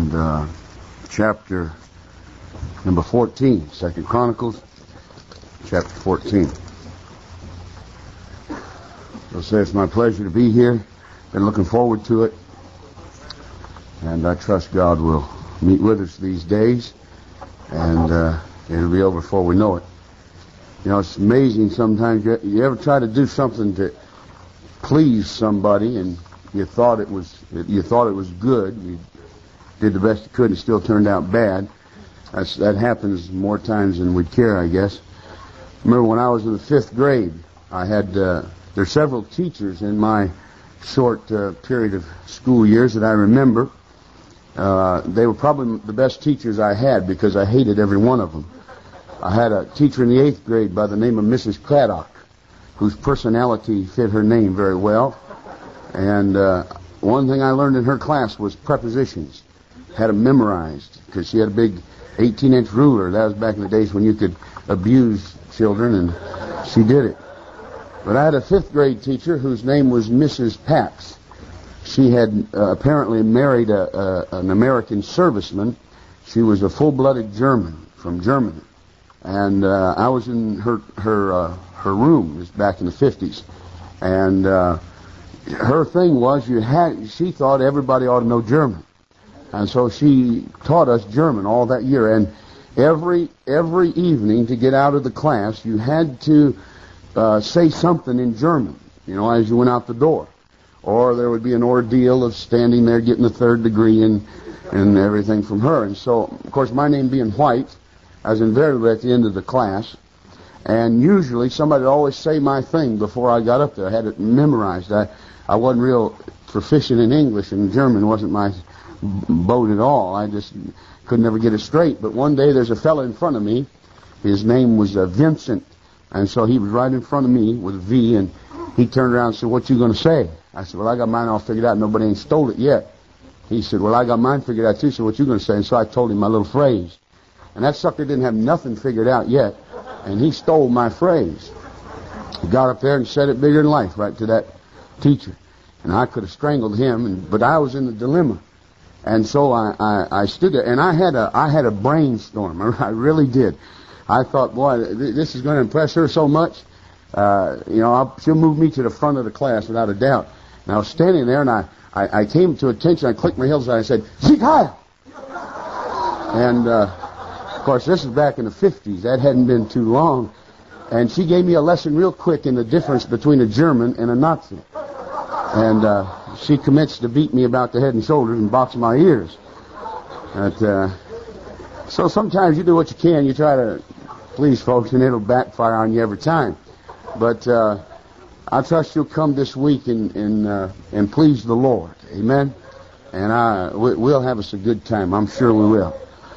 and chapter number 14, 2 Chronicles, chapter 14. I'll say it's my pleasure to be here. Been looking forward to it, and I trust God will meet with us these days, and it'll be over before we know it. You know, it's amazing sometimes. You ever try to do something to please somebody, and you thought it was good. You did the best you could, and it still turned out bad. That happens more times than we'd care, I guess. Remember when I was in the 5th grade, I had there's several teachers in my short period of school years that I remember. They were probably the best teachers I had because I hated every one of them. I had a teacher in the 8th grade by the name of Mrs. Craddock, whose personality fit her name very well. And one thing I learned in her class was prepositions. Had them memorized because she had a big 18-inch ruler. That was back in the days when you could abuse children, and she did it. But I had a 5th grade teacher whose name was Mrs. Pax. She had apparently married an American serviceman. She was a full-blooded German from Germany. And I was in her room. It was back in the 50s. And her thing was she thought everybody ought to know German. And so she taught us German all that year. And every evening to get out of the class, you had to say something in German, you know, as you went out the door. Or there would be an ordeal of standing there getting the 3rd degree and everything from her. And so, of course, my name being White, I was invariably at the end of the class. And usually somebody would always say my thing before I got up there. I had it memorized. I wasn't real proficient in English, and German wasn't my boat at all. I just could never get it straight. But one day there's a fellow in front of me. His name was Vincent. And so he was right in front of me with a V, and he turned around and said, "What you going to say?" I said, "Well, I got mine all figured out. Nobody ain't stole it yet." He said, "Well, I got mine figured out too, so what you going to say?" And so I told him my little phrase. And that sucker didn't have nothing figured out yet, and he stole my phrase. He got up there and said it bigger than life right to that teacher. And I could have strangled him, but I was in a dilemma. And so I stood there, and I had a brainstorm. I really did. I thought, boy, this is going to impress her so much. She'll move me to the front of the class without a doubt. And I was standing there, and I came to attention. I clicked my heels, and I said, "Sieg Heil!" And of course, this is back in the 50s. That hadn't been too long. And she gave me a lesson real quick in the difference between a German and a Nazi. And she commenced to beat me about the head and shoulders and box my ears. So sometimes you do what you can. You try to please folks, and it'll backfire on you every time. But I trust you'll come this week and please the Lord. Amen? And we'll have us a good time. I'm sure we will.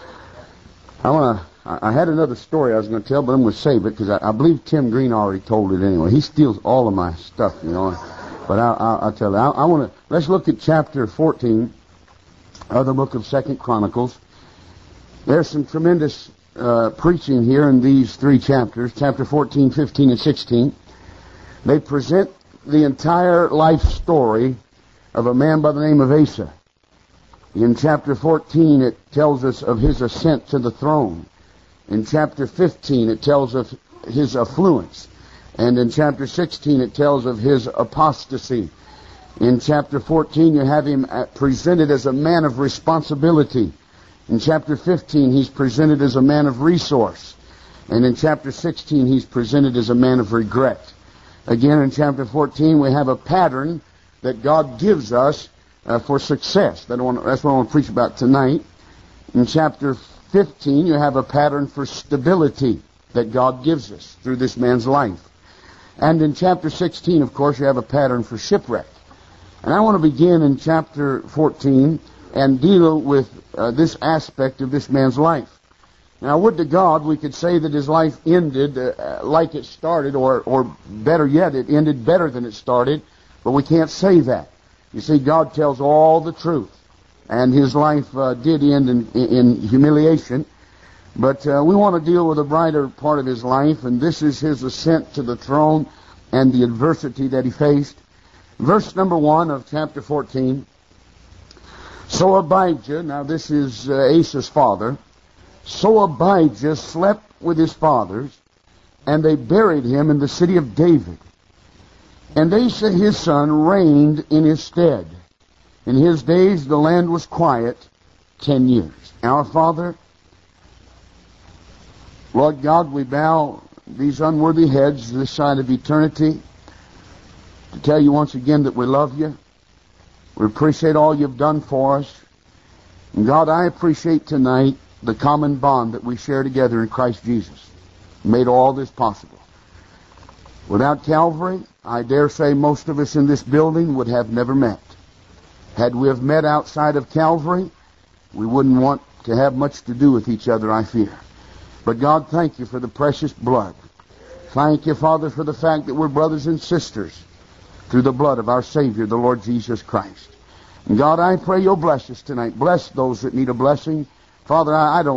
I had another story I was going to tell, but I'm going to save it because I believe Tim Green already told it anyway. He steals all of my stuff, you know. But I'll tell you. Let's look at chapter 14 of the book of 2 Chronicles. There's some tremendous preaching here in these 3 chapters, chapter 14, 15, and 16. They present the entire life story of a man by the name of Asa. In chapter 14, it tells us of his ascent to the throne. In chapter 15, it tells of his affluence. And in chapter 16, it tells of his apostasy. In chapter 14, you have him presented as a man of responsibility. In chapter 15, he's presented as a man of resource. And in chapter 16, he's presented as a man of regret. Again, in chapter 14, we have a pattern that God gives us for success. That's what I want to preach about tonight. In chapter 15, you have a pattern for stability that God gives us through this man's life. And in chapter 16, of course, you have a pattern for shipwreck. And I want to begin in chapter 14 and deal with this aspect of this man's life. Now, would to God we could say that his life ended like it started, or better yet, it ended better than it started, but we can't say that. You see, God tells all the truth, and his life did end in humiliation, but we want to deal with the brighter part of his life, and this is his ascent to the throne and the adversity that he faced. Verse number 1 of chapter 14. So Abijah, now this is Asa's father, so Abijah slept with his fathers, and they buried him in the city of David. And Asa his son reigned in his stead. In his days the land was quiet 10 years. Our Father, Lord God, we bow these unworthy heads this side of eternity to tell you once again that we love you. We appreciate all you've done for us. And God, I appreciate tonight the common bond that we share together in Christ Jesus. Made all this possible. Without Calvary, I dare say most of us in this building would have never met. Had we have met outside of Calvary, we wouldn't want to have much to do with each other, I fear. But God, thank you for the precious blood. Thank you, Father, for the fact that we're brothers and sisters through the blood of our Savior, the Lord Jesus Christ. And God, I pray you'll bless us tonight. Bless those that need a blessing. Father,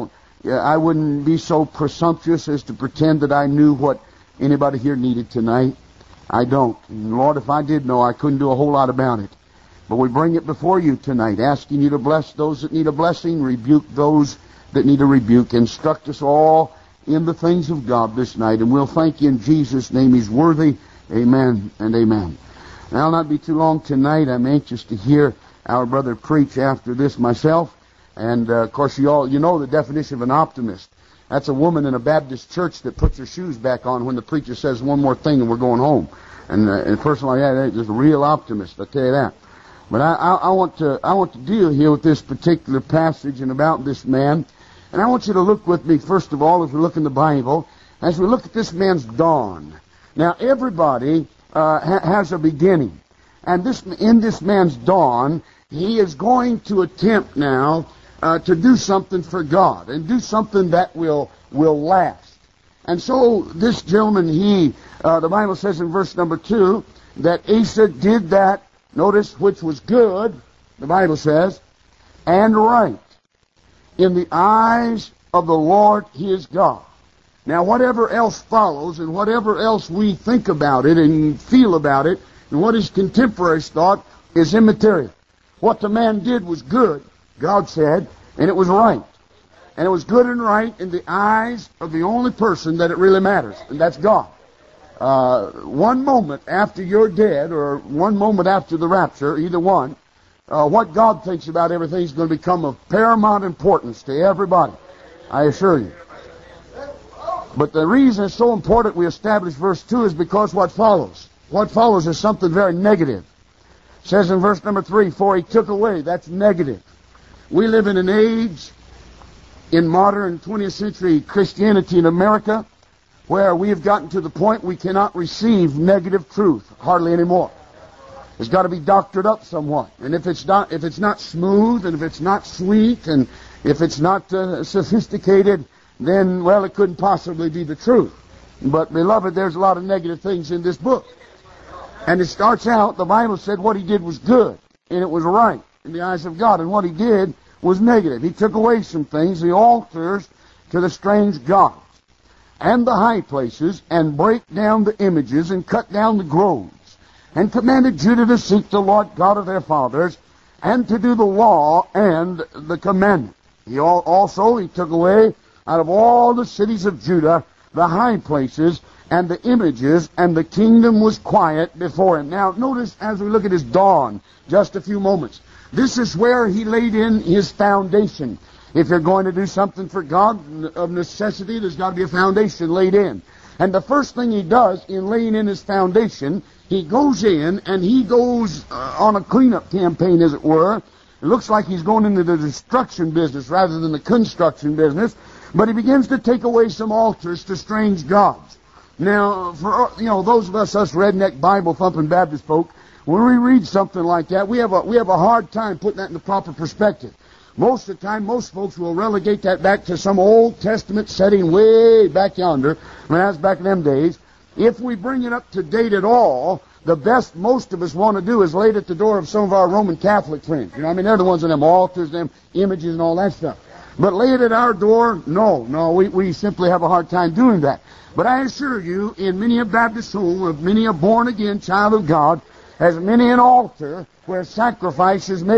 I wouldn't be so presumptuous as to pretend that I knew what anybody here needed tonight. I don't. And Lord, if I did know, I couldn't do a whole lot about it. But we bring it before you tonight, asking you to bless those that need a blessing, rebuke those that need a rebuke. Instruct us all in the things of God this night, and we'll thank you in Jesus' name. He's worthy. Amen and amen. And I'll not be too long tonight. I'm anxious to hear our brother preach after this myself. And, of course, you know the definition of an optimist. That's a woman in a Baptist church that puts her shoes back on when the preacher says one more thing and we're going home. And a person like that is a real optimist, I'll tell you that. But I want to deal here with this particular passage and about this man. And I want you to look with me, first of all, as we look in the Bible, as we look at this man's dawn. Now, everybody has a beginning. And in this man's dawn, he is going to attempt now to do something for God and do something that will last. And so this gentleman, the Bible says in verse number 2 that Asa did that, notice, which was good, the Bible says, and right in the eyes of the Lord his God. Now, whatever else follows and whatever else we think about it and feel about it and what his contemporaries thought is immaterial. What the man did was good, God said, and it was right. And it was good and right in the eyes of the only person that it really matters, and that's God. One moment after you're dead or one moment after the rapture, either one, what God thinks about everything is going to become of paramount importance to everybody, I assure you. But the reason it's so important we establish verse 2 is because what follows. What follows is something very negative. It says in verse number 3, for he took away. That's negative. We live in an age in modern 20th century Christianity in America where we have gotten to the point we cannot receive negative truth hardly anymore. It's got to be doctored up somewhat. And if it's not smooth, and if it's not sweet, and if it's not sophisticated, then, well, it couldn't possibly be the truth. But, beloved, there's a lot of negative things in this book. And it starts out, the Bible said what he did was good, and it was right in the eyes of God. And what he did was negative. He took away some things, the altars to the strange gods, and the high places, and break down the images, and cut down the groves, and commanded Judah to seek the Lord God of their fathers, and to do the law and the commandment. He took away out of all the cities of Judah the high places and the images, and the kingdom was quiet before him. Now, notice as we look at his dawn, just a few moments, this is where he laid in his foundation. If you're going to do something for God, of necessity, there's got to be a foundation laid in. And the first thing he does in laying in his foundation, he goes in and he goes on a cleanup campaign, as it were. It looks like he's going into the destruction business rather than the construction business. But he begins to take away some altars to strange gods. Now, for those of us redneck Bible-thumping Baptist folk, when we read something like that, we have a hard time putting that in the proper perspective. Most of the time, most folks will relegate that back to some Old Testament setting way back yonder, when that was back in them days. If we bring it up to date at all, the best most of us want to do is lay it at the door of some of our Roman Catholic friends. They're the ones in them altars, them images and all that stuff. But lay it at our door, no, we simply have a hard time doing that. But I assure you, in many a Baptist home, of many a born-again child of God, has many an altar where sacrifice is made.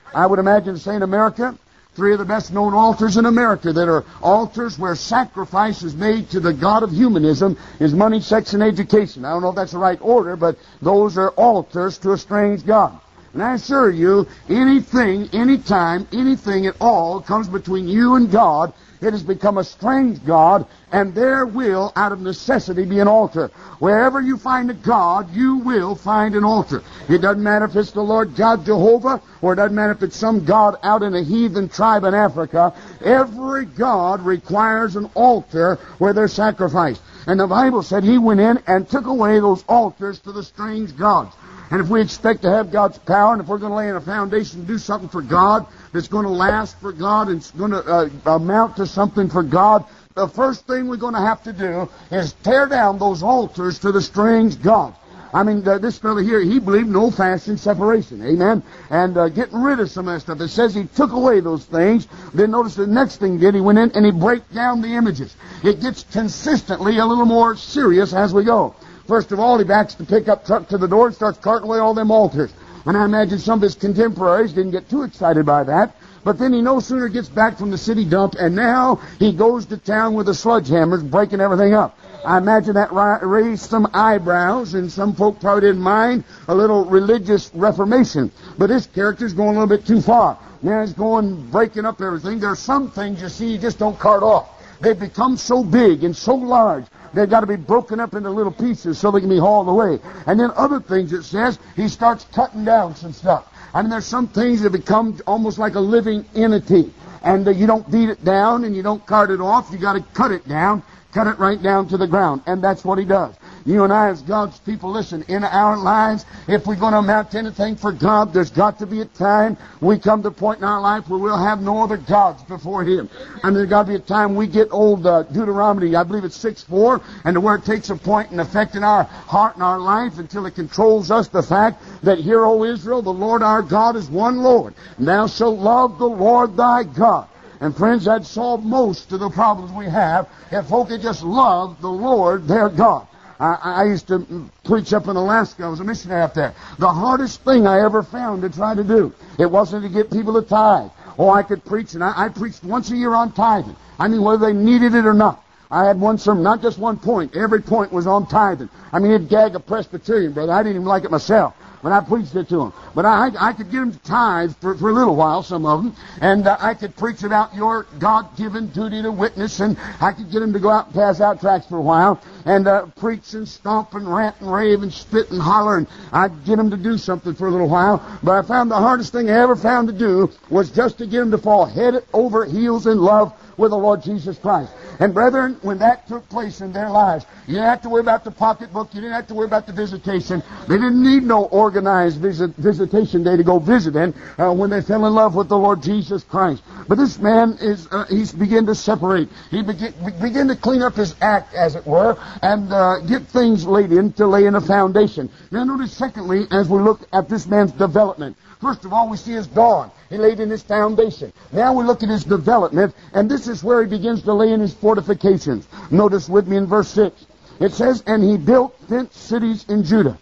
I would imagine, say in America, 3 of the best known altars in America that are altars where sacrifice is made to the God of humanism is money, sex, and education. I don't know if that's the right order, but those are altars to a strange God. And I assure you, anything, anytime, anything at all comes between you and God, it has become a strange God, and there will, out of necessity, be an altar. Wherever you find a God, you will find an altar. It doesn't matter if it's the Lord God Jehovah, or it doesn't matter if it's some God out in a heathen tribe in Africa. Every God requires an altar where there's sacrifice. And the Bible said He went in and took away those altars to the strange gods. And if we expect to have God's power, and if we're going to lay in a foundation to do something for God, that's going to last for God, and it's going to amount to something for God, the first thing we're going to have to do is tear down those altars to the strange gods. I mean, this fellow here, he believed in old-fashioned separation, amen, and getting rid of some of that stuff. It says he took away those things. Then notice the next thing he did, he went in and he broke down the images. It gets consistently a little more serious as we go. First of all, he backs the pickup truck to the door and starts carting away all them altars. And I imagine some of his contemporaries didn't get too excited by that. But then he no sooner gets back from the city dump, and now he goes to town with the sledgehammers, breaking everything up. I imagine that raised some eyebrows, and some folk probably didn't mind a little religious reformation. But this character's going a little bit too far. Now he's going, breaking up everything. There are some things, you see, you just don't cart off. They've become so big and so large, they've got to be broken up into little pieces so they can be hauled away. And then other things, it says, he starts cutting down some stuff. I mean, there's some things that become almost like a living entity. And you don't beat it down and you don't cart it off. You got to cut it down, cut it right down to the ground. And that's what he does. You and I, as God's people, listen, in our lives, if we're going to amount to anything for God, there's got to be a time we come to a point in our life where we'll have no other gods before Him. And there's got to be a time we get old Deuteronomy, I believe it's 6:4, and to where it takes a point in effect in our heart and our life until it controls us, the fact that, hear, O Israel, the Lord our God is one Lord. And thou shalt love the Lord thy God. And friends, that'd solve most of the problems we have if folk could just love the Lord their God. I used to preach up in Alaska. I was a missionary up there. The hardest thing I ever found to try to do, it wasn't to get people to tithe. Oh, I could preach, and I preached once a year on tithing. I mean, whether they needed it or not. I had one sermon, not just one point. Every point was on tithing. I mean, it'd gag a Presbyterian brother. I didn't even like it myself when I preached it to them. But I could get them to tithe for a little while, some of them, and I could preach about your God-given duty to witness, and I could get them to go out and pass out tracts for a while, and preach and stomp and rant and rave and spit and holler, and I'd get them to do something for a little while. But I found the hardest thing I ever found to do was just to get them to fall head over heels in love with the Lord Jesus Christ. And brethren, when that took place in their lives, you didn't have to worry about the pocketbook. You didn't have to worry about the visitation. They didn't need no organized visitation day to go visit in when they fell in love with the Lord Jesus Christ. But this man he's begun to separate. He began to clean up his act, as it were, and get things laid in to lay in a foundation. Now notice, secondly, as we look at this man's development, first of all, we see his dawn. He laid in his foundation. Now we look at his development, and this is where he begins to lay in his fortifications. Notice with me in verse 6. It says, and he built fenced cities in Judah.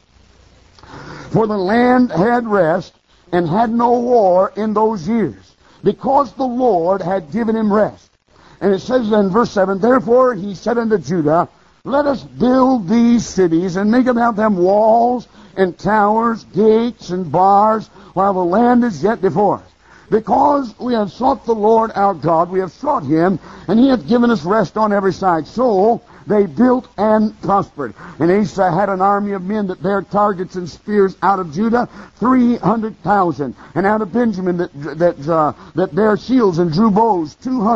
For the land had rest, and had no war in those years, because the Lord had given him rest. And it says in verse 7, therefore he said unto Judah, let us build these cities, and make about them walls, and towers, gates, and bars, while the land is yet before us. Because we have sought the Lord our God, we have sought Him, and He hath given us rest on every side. So they built and prospered. And Asa had an army of men that bare targets and spears out of Judah, 300,000. And out of Benjamin that bare shields and drew bows,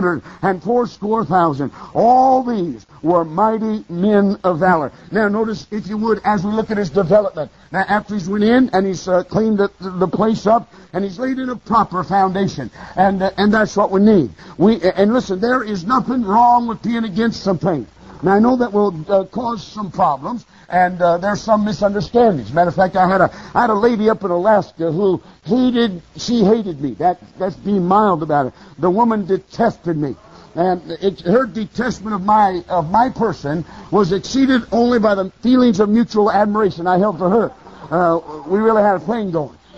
280,000. All these were mighty men of valor. Now notice, if you would, as we look at his development. Now after he's went in and he's cleaned the place up, and he's laid in a proper foundation. And that's what we need. And listen, there is nothing wrong with being against something. Now I know that will cause some problems, and there's some misunderstandings. Matter of fact, I had a lady up in Alaska who hated me. That's being mild about it. The woman detested me. And her detestment of my person was exceeded only by the feelings of mutual admiration I held for her. We really had a thing going.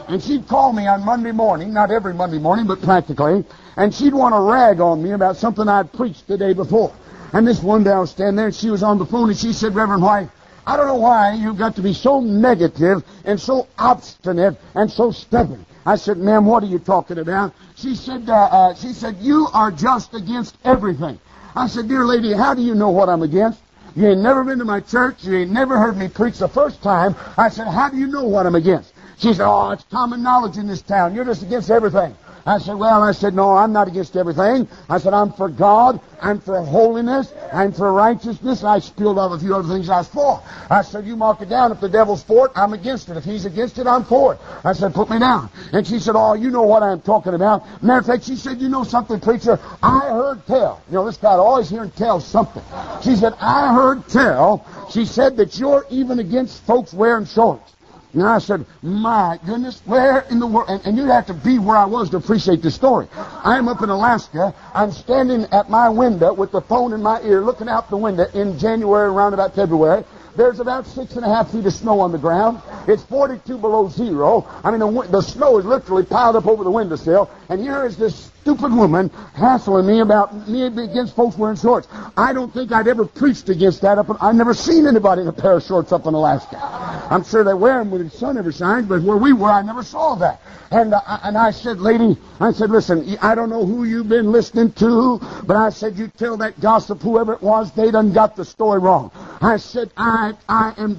And she'd call me on Monday morning, not every Monday morning, but practically, and she'd want to rag on me about something I'd preached the day before. And this one day I was standing there, and she was on the phone, and she said, Reverend White, I don't know why you've got to be so negative and so obstinate and so stubborn. I said, ma'am, what are you talking about? She said, you are just against everything. I said, dear lady, how do you know what I'm against? You ain't never been to my church. You ain't never heard me preach the first time. I said, how do you know what I'm against? She said, oh, it's common knowledge in this town. You're just against everything. I said, no, I'm not against everything. I said, I'm for God. I'm for holiness. I'm for righteousness. I spilled out a few other things I was for. I said, you mark it down. If the devil's for it, I'm against it. If he's against it, I'm for it. I said, put me down. And she said, oh, you know what I'm talking about. Matter of fact, she said, you know something, preacher? I heard tell. You know, this guy always hearing tell something. She said, I heard tell. She said that you're even against folks wearing shorts. And I said, my goodness, where in the world? And you'd have to be where I was to appreciate the story. I'm up in Alaska. I'm standing at my window with the phone in my ear, looking out the window in January, around about February. There's about 6.5 feet of snow on the ground. It's 42 below zero. I mean, the snow is literally piled up over the windowsill. And here is this stupid woman hassling me about me against folks wearing shorts. I don't think I'd ever preached against that. I've never seen anybody in a pair of shorts up in Alaska. I'm sure they wear them when the sun ever shines, but where we were, I never saw that. And I said, lady, listen, I don't know who you've been listening to, but I said, you tell that gossip, whoever it was, they done got the story wrong. I said, I am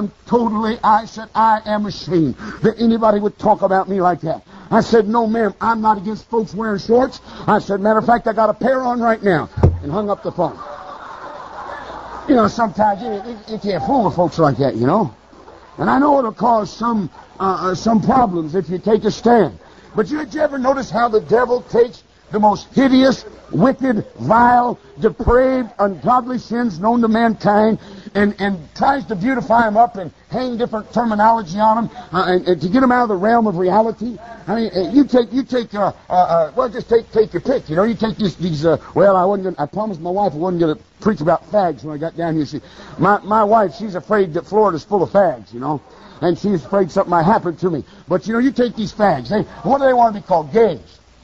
ashamed that anybody would talk about me like that. I said, no, ma'am, I'm not against folks wearing shorts. I said, matter of fact, I got a pair on right now. And hung up the phone. You know, sometimes you can't fool with folks like that, you know. And I know it'll cause some problems if you take a stand. But did you ever notice how the devil takes the most hideous, wicked, vile, depraved, ungodly sins known to mankind and tries to beautify them up and hang different terminology on them and to get them out of the realm of reality? I mean, take your pick. You know, you take these. I promised my wife I wasn't going to preach about fags when I got down here. My wife, she's afraid that Florida's full of fags, you know, and she's afraid something might happen to me. But you know, you take these fags. What do they want to be called? Gays.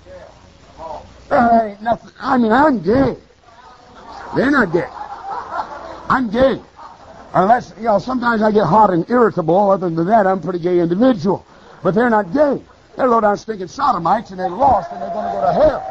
Nothing. I mean, I'm gay. They're not gay. I'm gay. Unless, you know, sometimes I get hot and irritable. Other than that, I'm a pretty gay individual. But they're not gay. They're low down stinking sodomites, and they're lost, and they're going to go to hell.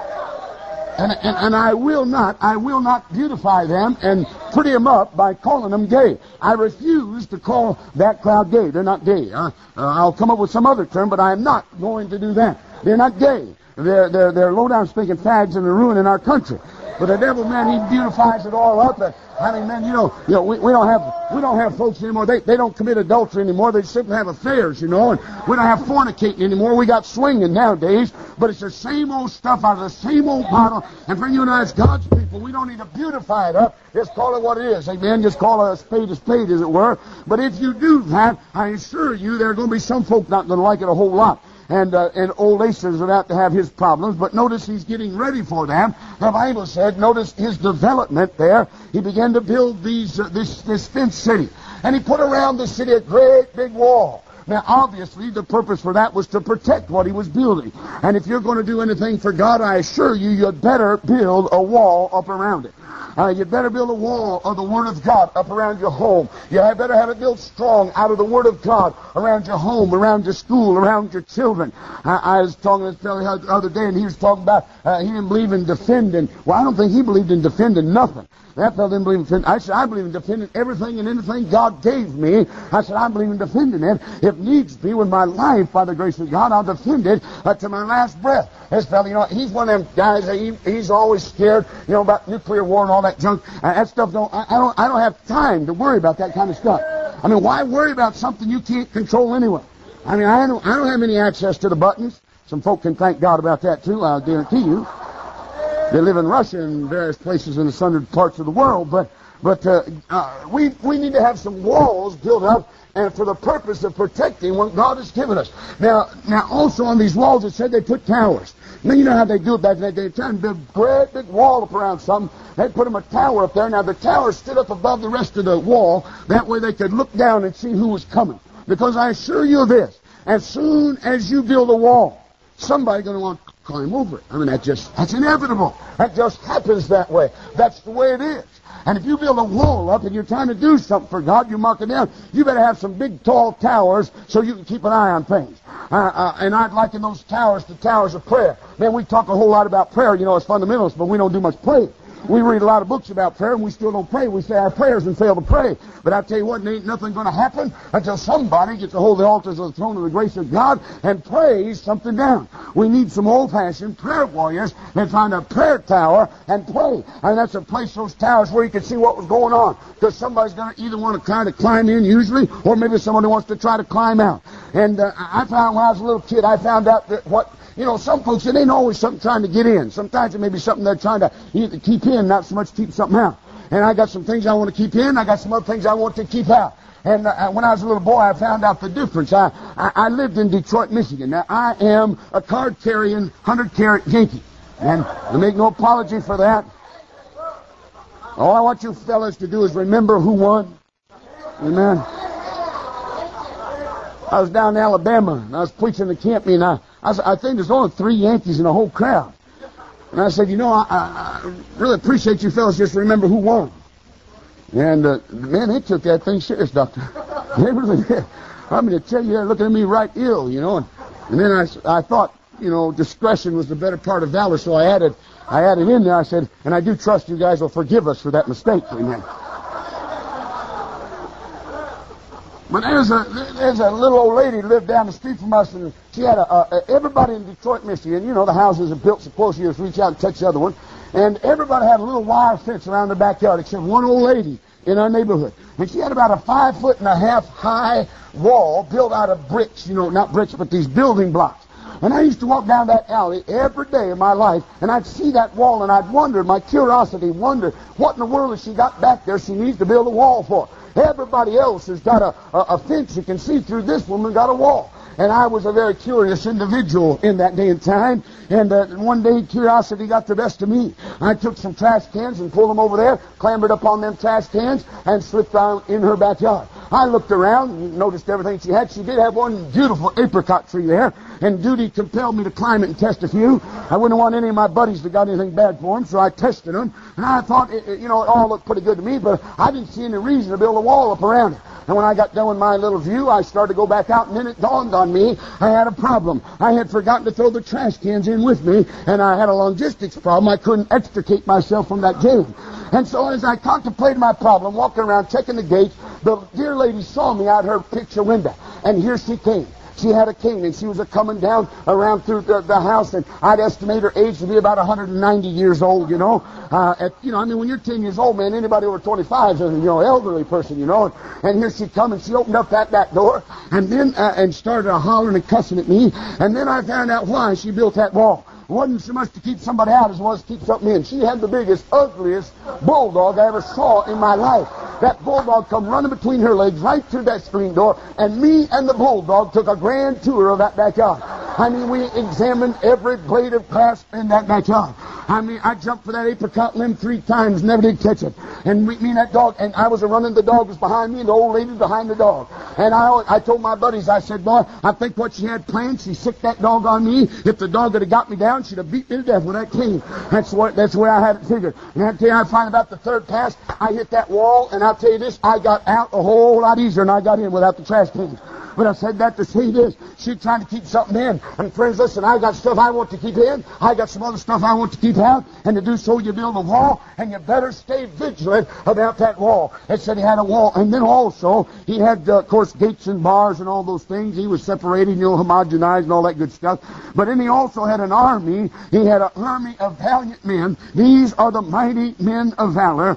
And I will not beautify them and pretty them up by calling them gay. I refuse to call that crowd gay. They're not gay. I'll come up with some other term, but I am not going to do that. They're not gay. They're low down stinking fags, and they're ruining our country. But the devil, man, he beautifies it all up. I mean, man, we don't have folks anymore. They don't commit adultery anymore. They simply have affairs, you know. And we don't have fornicating anymore. We got swinging nowadays. But it's the same old stuff out of the same old bottle. And for you and I, as God's people, we don't need to beautify it up. Just call it what it is. Amen. Just call a spade, as it were. But if you do that, I assure you, there are going to be some folk not going to like it a whole lot. And old Lacer's about to have his problems, but notice he's getting ready for them. The Bible said, notice his development there. He began to build this fenced city. And he put around the city a great big wall. Now, obviously, the purpose for that was to protect what he was building. And if you're going to do anything for God, I assure you, you'd better build a wall up around it. You'd better build a wall of the Word of God up around your home. You had better have it built strong out of the Word of God around your home, around your school, around your children. I was talking to this fellow the other day, and he was talking about he didn't believe in defending. Well, I don't think he believed in defending nothing. That fellow didn't believe in defending. I said, I believe in defending everything and anything God gave me. I said, I believe in defending it. If needs be, with my life, by the grace of God, I'll defend it to my last breath. This fellow, you know, he's one of them guys, he's always scared, you know, about nuclear war and all that junk. That stuff I don't have time to worry about that kind of stuff. I mean, why worry about something you can't control anyway? I mean, I don't have any access to the buttons. Some folk can thank God about that too, I'll guarantee you. They live in Russia and various places in the southern parts of the world, but we need to have some walls built up, and for the purpose of protecting what God has given us. Now, also on these walls, it said they put towers. Now, you know how they do it back in that day. They try and build a great big wall up around something. They'd put them a tower up there. Now, the tower stood up above the rest of the wall. That way they could look down and see who was coming. Because I assure you this, as soon as you build a wall, somebody's going to want to climb over it. I mean, that's inevitable. That just happens that way. That's the way it is. And if you build a wall up and you're trying to do something for God, you mark it down, you better have some big, tall towers so you can keep an eye on things. And I'd liken those towers to towers of prayer. Man, we talk a whole lot about prayer, as fundamentalists, but we don't do much praying. We read a lot of books about prayer, and we still don't pray. We say our prayers and fail to pray. But I tell you what, there ain't nothing going to happen until somebody gets a hold of the altars of the throne of the grace of God and prays something down. We need some old-fashioned prayer warriors that find a prayer tower and pray. And that's a place, those towers, where you can see what was going on. Because somebody's going to either want to try to climb in, usually, or maybe somebody wants to try to climb out. And I found when I was a little kid, I found out that some folks, it ain't always something trying to get in. Sometimes it may be something they're trying to either keep in, not so much keep something out. And I got some things I want to keep in. I got some other things I want to keep out. And when I was a little boy, I found out the difference. I lived in Detroit, Michigan. Now, I am a card-carrying, 100-carat Yankee. And I make no apology for that. All I want you fellas to do is remember who won. Amen. I was down in Alabama, and I was preaching the camp meeting. I think there's only 3 Yankees in the whole crowd. And I said, I really appreciate you fellas just remember who won. And, man, they took that thing serious, Doctor. They really did. I mean, to tell you, they're looking at me right ill, And then I thought, discretion was the better part of valor, so I added in there. I said, and I do trust you guys will forgive us for that mistake. Amen. But there's a little old lady lived down the street from us, and she had everybody in Detroit, Michigan, the houses are built so close you just reach out and touch the other one, and everybody had a little wire fence around their backyard except one old lady in our neighborhood. And she had about a 5.5 foot high wall built out of bricks, not bricks, but these building blocks. And I used to walk down that alley every day of my life, and I'd see that wall, and I'd wonder, my curiosity wondered, what in the world has she got back there she needs to build a wall for? Everybody else has got a fence you can see through. This woman got a wall. And I was a very curious individual in that day and time. And one day, curiosity got the best of me. I took some trash cans and pulled them over there, clambered up on them trash cans, and slipped down in her backyard. I looked around and noticed everything she had. She did have one beautiful apricot tree there, and duty compelled me to climb it and test a few. I wouldn't want any of my buddies that got anything bad for them, so I tested them. And I thought, it all looked pretty good to me, but I didn't see any reason to build a wall up around it. And when I got done with my little view, I started to go back out, and then it dawned on me I had a problem. I had forgotten to throw the trash cans in with me, and I had a logistics problem. I couldn't extricate myself from that jam. And so as I contemplated my problem, walking around, checking the gates, the dear lady saw me out her picture window, and here she came. She had a cane, and she was coming down around through the house, and I'd estimate her age to be about 190 years old, when you're 10 years old, man, anybody over 25 is an elderly person, And here she come, and she opened up that back door, and then and started hollering and cussing at me, and then I found out why she built that wall. It wasn't so much to keep somebody out as it was to keep something in. She had the biggest, ugliest bulldog I ever saw in my life. That bulldog come running between her legs right through that screen door, and me and the bulldog took a grand tour of that backyard. We examined every blade of grass in that backyard. I jumped for that apricot limb 3 times, never did catch it. And me and that dog, and I was running, the dog was behind me, and the old lady behind the dog. And I told my buddies, I said, boy, I think what she had planned, she sicked that dog on me. If the dog had got me down, she'd have beat me to death with that cane. That's where I had it figured. And I tell you, I find about the 3rd pass, I hit that wall, and I'll tell you this, I got out a whole lot easier than I got in without the trash cans. But I said that to say this. She's trying to keep something in. And friends, listen, I got stuff I want to keep in. I got some other stuff I want to keep out. And to do so, you build a wall, and you better stay vigilant about that wall. It said he had a wall. And then also, he had, of course, gates and bars and all those things. He was separated, homogenized and all that good stuff. But then he also had an army. He had an army of valiant men. These are the mighty men of valor.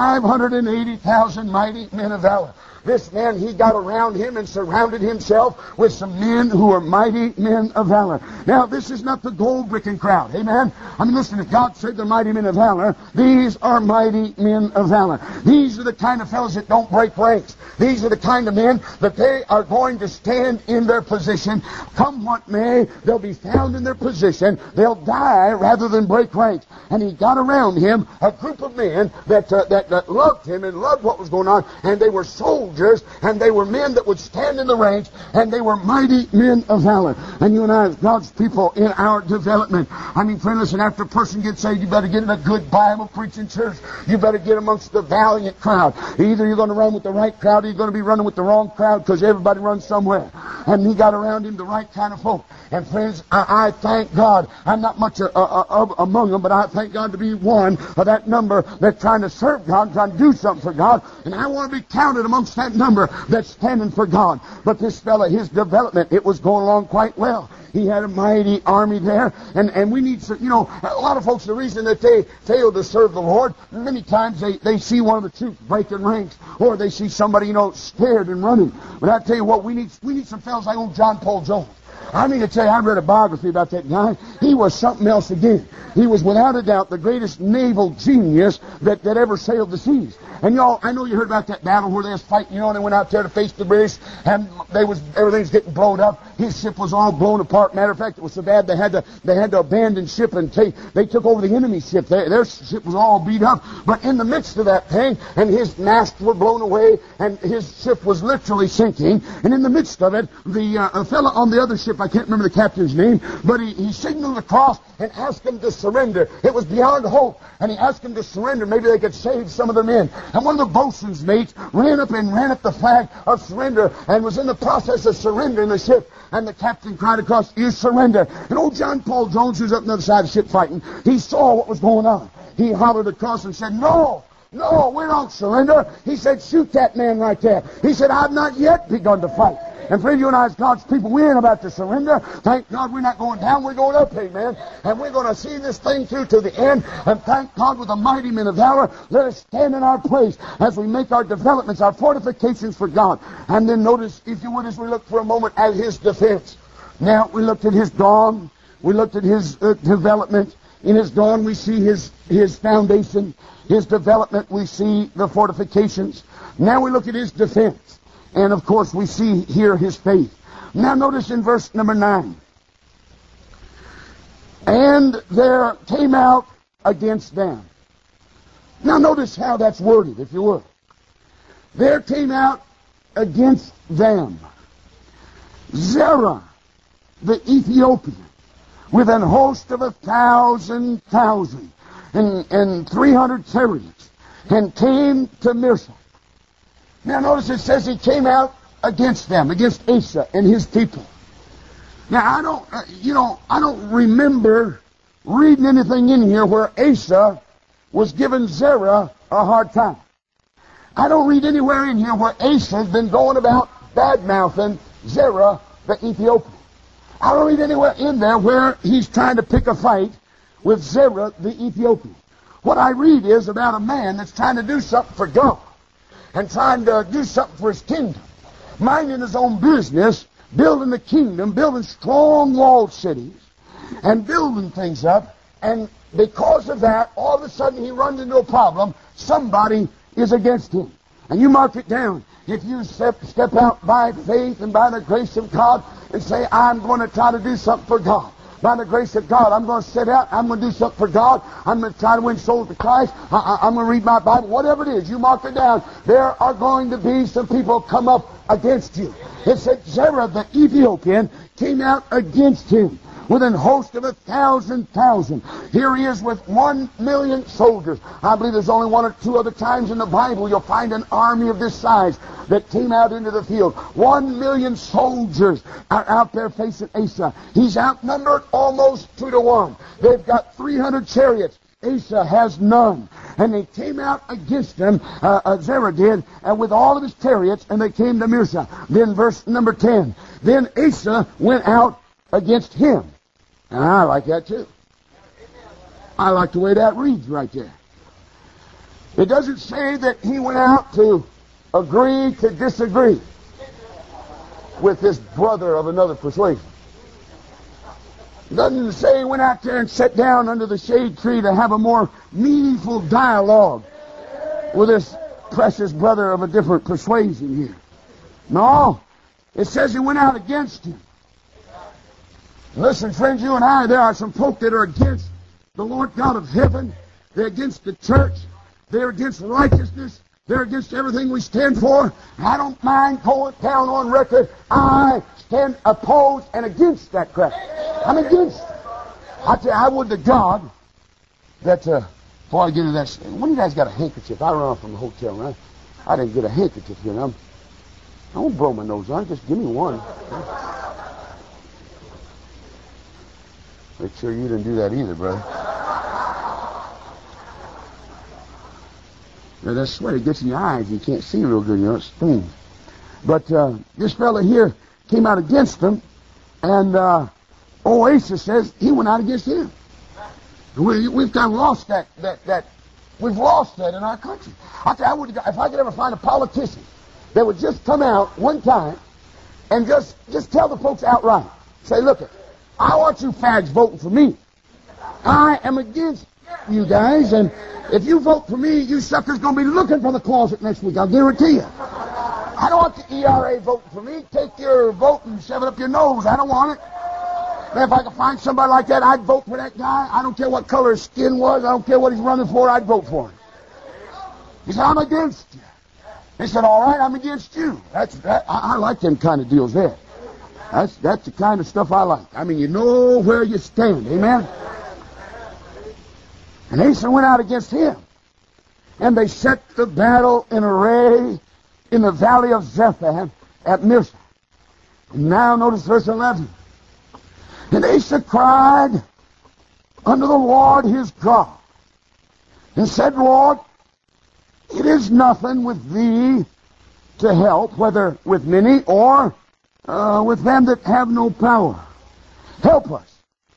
580,000 mighty men of valor. This man, he got around him and surrounded himself with some men who are mighty men of valor. Now, this is not the gold-bricking crowd. Amen? Listen, if God said they're mighty men of valor, these are mighty men of valor. These are the kind of fellows that don't break ranks. These are the kind of men that they are going to stand in their position. Come what may, they'll be found in their position. They'll die rather than break ranks. And he got around him a group of men that loved him and loved what was going on, and they were soldiers soldiers, and they were men that would stand in the ranks, and they were mighty men of valor. And you and I, as God's people, in our development, I mean, friend, listen, after a person gets saved, you better get in a good Bible preaching church. You better get amongst the valiant crowd. Either you're going to run with the right crowd, or you're going to be running with the wrong crowd, because everybody runs somewhere. And he got around him the right kind of folk. And friends, I thank God. I'm not much among them, but I thank God to be one of that number that's trying to serve God, trying to do something for God. And I want to be counted amongst that number that's standing for God. But this fella, his development, it was going along quite well. He had a mighty army there. And we need to, a lot of folks, the reason that they fail to serve the Lord, many times they see one of the troops breaking ranks, or they see somebody, scared and running. But I tell you what, we need some fellows like old John Paul Jones. I mean to tell you, I read a biography about that guy. He was something else again. He was without a doubt the greatest naval genius that ever sailed the seas. And y'all, I know you heard about that battle where they was fighting, and they went out there to face the British, and everything's getting blown up. His ship was all blown apart. Matter of fact, it was so bad they had to abandon ship, and they took over the enemy ship. Their ship was all beat up. But in the midst of that thing, and his masts were blown away, and his ship was literally sinking, and in the midst of it, the fellow on the other ship, I can't remember the captain's name, but he signaled across and asked them to surrender. It was beyond hope, and he asked them to surrender. Maybe they could save some of the men. And one of the boatswain's mates ran up the flag of surrender and was in the process of surrendering the ship. And the captain cried across, "You surrender." And old John Paul Jones, who's up on the other side of the ship fighting, he saw what was going on. He hollered across and said, "No, we don't surrender." He said, "Shoot that man right there." He said, "I've not yet begun to fight." And friend, you and I as God's people, we ain't about to surrender. Thank God we're not going down, we're going up, amen. And we're going to see this thing through to the end. And thank God with the mighty men of valor, let us stand in our place as we make our developments, our fortifications for God. And then notice, if you would, as we look for a moment at his defense. Now, we looked at his dawn. We looked at his development. In his dawn, we see his foundation. His development, we see the fortifications. Now we look at his defense. And, of course, we see here his faith. Now, notice in verse number 9. And there came out against them. Now, notice how that's worded, if you would. There came out against them Zerah, the Ethiopian, with an host of 1,000 and 300 chariots, and came to Mirsa. Now notice it says he came out against them, against Asa and his people. Now I don't remember reading anything in here where Asa was giving Zerah a hard time. I don't read anywhere in here where Asa has been going about bad-mouthing Zerah the Ethiopian. I don't read anywhere in there where he's trying to pick a fight with Zerah the Ethiopian. What I read is about a man that's trying to do something for God, and trying to do something for his kingdom, minding his own business, building the kingdom, building strong walled cities, and building things up. And because of that, all of a sudden he runs into a problem. Somebody is against him. And you mark it down. If you step out by faith and by the grace of God and say, "I'm going to try to do something for God. By the grace of God, I'm going to set out. I'm going to do something for God. I'm going to try to win souls to Christ. I'm going to read my Bible." Whatever it is, you mark it down. There are going to be some people come up against you. It said Zerah the Ethiopian came out against him with an host of 1,000. Here he is with 1,000,000 soldiers. I believe there's only one or two other times in the Bible you'll find an army of this size that came out into the field. 1,000,000 soldiers are out there facing Asa. He's outnumbered almost 2-1. They've got 300 chariots. Asa has none. And they came out against him, Zerah did, with all of his chariots, and they came to Mirsa. Then verse number 10. Then Asa went out against him. And I like that too. I like the way that reads right there. It doesn't say that he went out to agree to disagree with his brother of another persuasion. It doesn't say he went out there and sat down under the shade tree to have a more meaningful dialogue with this precious brother of a different persuasion here. No, it says he went out against him. Listen, friends, you and I, there are some folk that are against the Lord God of heaven. They're against the church. They're against righteousness. They're against everything we stand for. I don't mind going down on record. I stand opposed and against that crap. I'm against. I tell you, I would to God that, before I get into that, when you guys got a handkerchief? I run off from the hotel, right? I didn't get a handkerchief here. I won't blow my nose on it. Just give me one. Make sure you didn't do that either, brother. Now, that sweat, it gets in your eyes. You can't see real good, it stings. But this fella here came out against them, and Oasis says he went out against him. We've kind of lost that. We've lost that in our country. I tell you, if I could ever find a politician that would just come out one time and just tell the folks outright, say, look, I want you fags voting for me. I am against you guys, and if you vote for me, you suckers going to be looking for the closet next week, I'll guarantee you. I don't want the ERA voting for me. Take your vote and shove it up your nose. I don't want it. And if I could find somebody like that, I'd vote for that guy. I don't care what color his skin was. I don't care what he's running for. I'd vote for him. He said, I'm against you. He said, all right, I'm against you. I like them kind of deals there. That's the kind of stuff I like. I mean, you know where you stand. Amen? And Asa went out against him. And they set the battle in array in the valley of Zephath at Mizpah. And now notice verse 11. And Asa cried unto the Lord his God, and said, Lord, it is nothing with thee to help, whether with many or with them that have no power. Help us,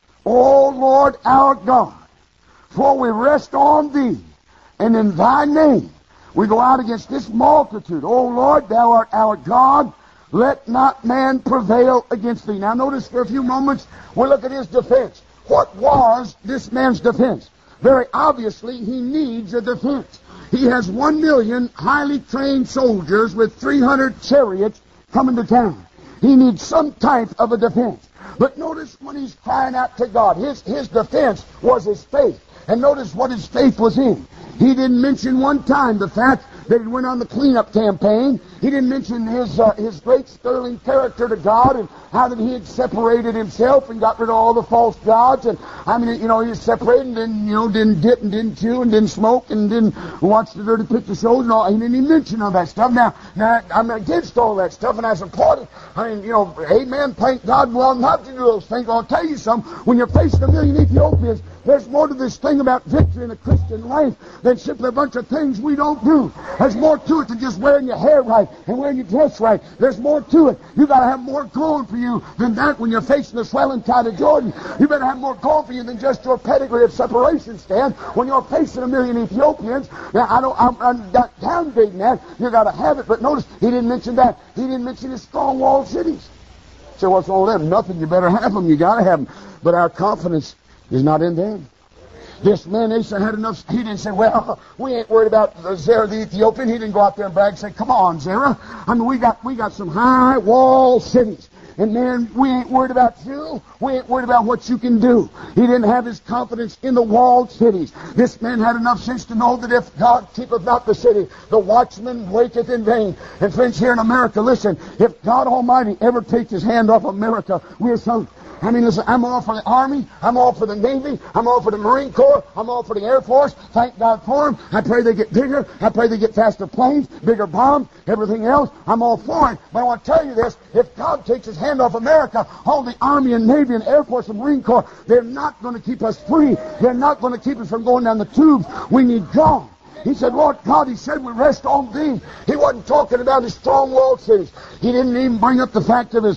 O Lord our God, for we rest on thee, and in thy name we go out against this multitude. O Lord, thou art our God. Let not man prevail against thee. Now notice for a few moments, we'll look at his defense. What was this man's defense? Very obviously, he needs a defense. He has 1 million highly trained soldiers with 300 chariots coming to town. He needs some type of a defense. But notice when he's crying out to God, his defense was his faith. And notice what his faith was in. He didn't mention one time the fact that he went on the cleanup campaign. He didn't mention his great sterling character to God and how that he had separated himself and got rid of all the false gods. And I mean, he was separated and didn't dip and didn't chew and didn't smoke and didn't watch the dirty picture shows and all. He didn't even mention all that stuff. Now I'm against all that stuff, and I support it. I mean, amen. Thank God. Well, not to do those things. I'll tell you something. When you're facing 1 million Ethiopians, there's more to this thing about victory in the Christian life than simply a bunch of things we don't do. There's more to it than just wearing your hair right and wearing your dress right. There's more to it. You got to have more going for you than that when you're facing the swelling tide of Jordan. You better have more going for you than just your pedigree of separation stand. When you're facing 1 million Ethiopians, now I'm not downgrading that. You got to have it. But notice he didn't mention that. He didn't mention his strong walled cities. So what's wrong with them? Nothing. You better have them. You got to have them. But our confidence is not in them. This man Asa had enough. He didn't say, well, we ain't worried about Zerah the Ethiopian. He didn't go out there and brag and say, come on, Zerah. I mean, we got some high wall cities. And man, we ain't worried about you. We ain't worried about what you can do. He didn't have his confidence in the walled cities. This man had enough sense to know that if God keepeth not the city, the watchman waketh in vain. And friends, here in America, listen, if God Almighty ever takes his hand off America, we're sunk. I mean, listen, I'm all for the Army. I'm all for the Navy. I'm all for the Marine Corps. I'm all for the Air Force. Thank God for them. I pray they get bigger. I pray they get faster planes, bigger bombs, everything else. I'm all for it. But I want to tell you this. If God takes his hand off America, all the Army and Navy and Air Force and Marine Corps, they're not going to keep us free. They're not going to keep us from going down the tubes. We need God. He said, Lord God, he said, we rest on thee. He wasn't talking about his strong-walled cities. He didn't even bring up the fact of his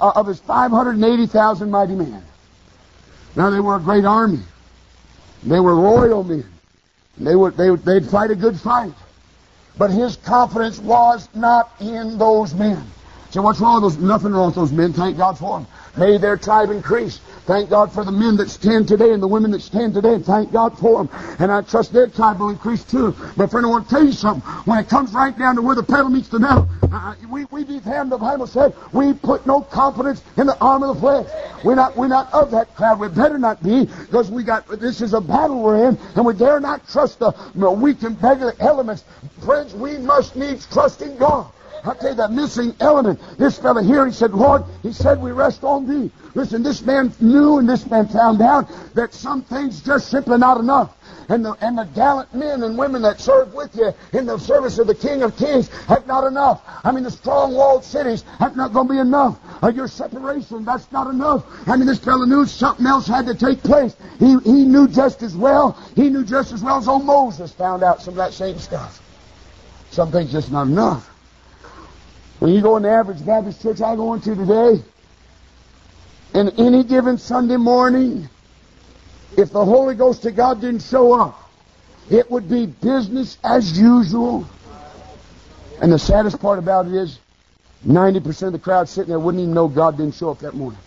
580,000 mighty men. Now, they were a great army. They were loyal men. They'd fight a good fight. But his confidence was not in those men. So what's wrong with those? Nothing wrong with those men. Thank God for them. May their tribe increase. Thank God for the men that stand today and the women that stand today, and thank God for them. And I trust their tribe will increase too. But friend, I want to tell you something. When it comes right down to where the pedal meets the metal, we beat hand. The Bible said we put no confidence in the arm of the flesh. We're not of that crowd. We better not be, because this is a battle we're in, and we dare not trust the weak and beggarly elements. Friends, we must needs trust in God. I'll tell you that missing element. This fellow here, he said, Lord, he said, we rest on thee. Listen, this man knew and this man found out that some things just simply not enough. And the gallant men and women that serve with you in the service of the King of Kings have not enough. I mean, the strong-walled cities have not going to be enough. Your separation, that's not enough. I mean, this fellow knew something else had to take place. He knew just as well. He knew just as well as old Moses found out some of that same stuff. Some things just not enough. When you go in the average Baptist church I go into today, in any given Sunday morning, if the Holy Ghost of God didn't show up, it would be business as usual. And the saddest part about it is 90% of the crowd sitting there wouldn't even know God didn't show up that morning.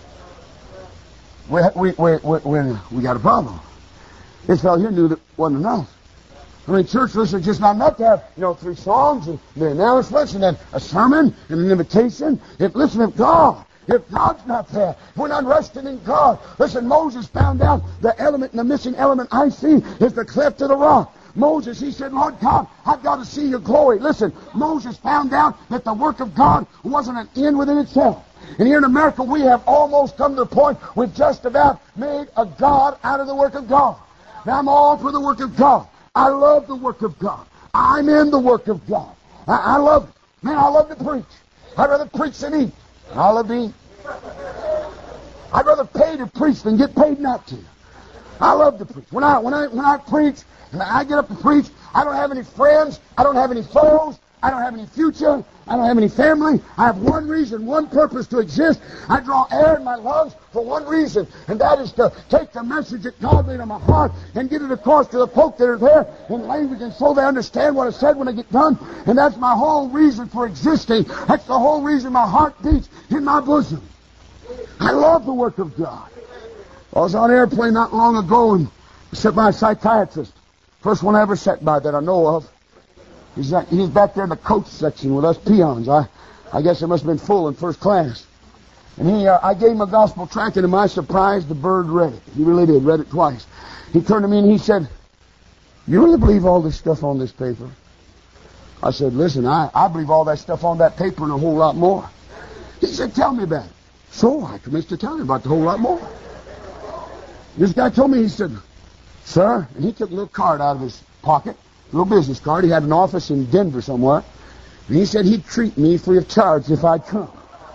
We got a problem. This fellow here knew that wasn't enough. I mean, church listen, just not enough to have, 3 songs and the announcements and then a sermon and an invitation. If God's not there, if we're not resting in God. Listen, Moses found out the element, and the missing element I see is the cleft of the rock. Moses, he said, Lord God, I've got to see your glory. Listen, Moses found out that the work of God wasn't an end within itself. And here in America, we have almost come to the point we've just about made a God out of the work of God. Now, I'm all for the work of God. I love the work of God. I'm in the work of God. I love to preach. I'd rather preach than eat. I love to eat. I'd rather pay to preach than get paid not to. I love to preach. When I preach, and I get up to preach, I don't have any friends. I don't have any foes. I don't have any future. I don't have any family. I have one reason, one purpose to exist. I draw air in my lungs for one reason, and that is to take the message that God laid on my heart and get it across to the folk that are there in language, and so they understand what I said when I get done. And that's my whole reason for existing. That's the whole reason my heart beats in my bosom. I love the work of God. I was on an airplane not long ago and sat by a psychiatrist. First one I ever sat by that I know of. He's back there in the coach section with us peons. I guess it must have been full in first class. And I gave him a gospel tract, and to my surprise, the bird read it. He really did, read it twice. He turned to me and he said, "You really believe all this stuff on this paper?" I said, "Listen, I believe all that stuff on that paper and a whole lot more." He said, "Tell me about it." So I commenced to tell him about the whole lot more. This guy told me, he said, "Sir," and he took a little card out of his pocket, a little business card. He had an office in Denver somewhere. And he said he'd treat me free of charge if I'd come.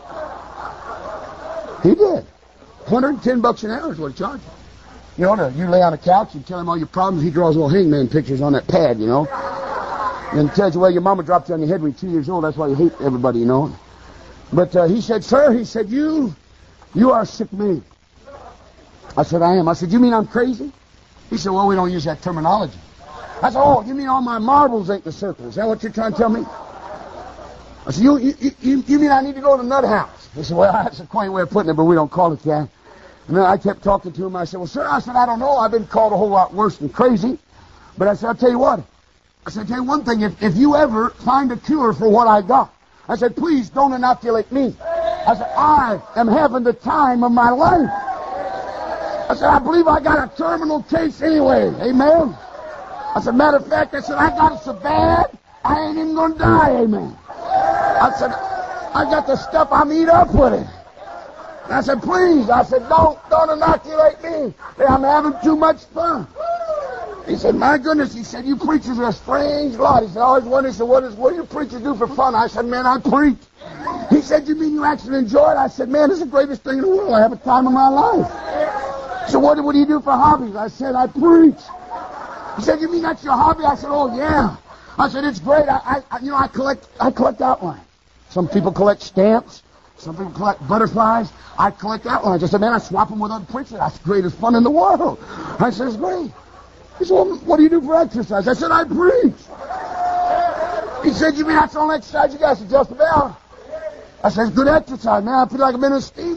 He did. $110 an hour is what he charged. You lay on a couch, you tell him all your problems. He draws little hangman pictures on that pad, and tells you, well, your mama dropped you on your head when you were 2 years old. That's why you hate everybody, But he said, "Sir," he said, you are a sick man." I said, "I am." I said, "You mean I'm crazy?" He said, "Well, we don't use that terminology." I said, "Oh, you mean all my marbles ain't the circle? Is that what you're trying to tell me?" I said, you mean I need to go to the nut house?" He said, "Well, that's a quaint way of putting it, but we don't call it that." And then I kept talking to him. I said, "Well, sir," I said, "I don't know. I've been called a whole lot worse than crazy. But I said, I'll tell you what. I said, I'll tell you one thing. If you ever find a cure for what I got," I said, "please don't inoculate me." I said, "I am having the time of my life." I said, "I believe I got a terminal case anyway." Amen. I said, "Matter of fact," I said, "I got it so bad, I ain't even going to die." Amen. I said, "I got the stuff, I'm eat up with it." And I said, "Please," I said, don't inoculate me. I'm having too much fun." He said, "My goodness," he said, "you preachers are a strange lot." He said, "I always wondered," he said, what do you preachers do for fun?" I said, "Man, I preach." He said, "You mean you actually enjoy it?" I said, "Man, it's the greatest thing in the world. I have a time of my life." He said, what do you do for hobbies?" I said, "I preach." He said, "You mean that's your hobby?" I said, "Oh, yeah." I said, "It's great. I collect outlines. Some people collect stamps. Some people collect butterflies. I collect outlines." I said, "Man, I swap them with other preachers. That's the greatest fun in the world." I said, "It's great." He said, "Well, what do you do for exercise?" I said, "I preach." He said, "You mean that's the only exercise you got?" I said, "Just about." I said, "It's good exercise, man. I feel like I've been in a steam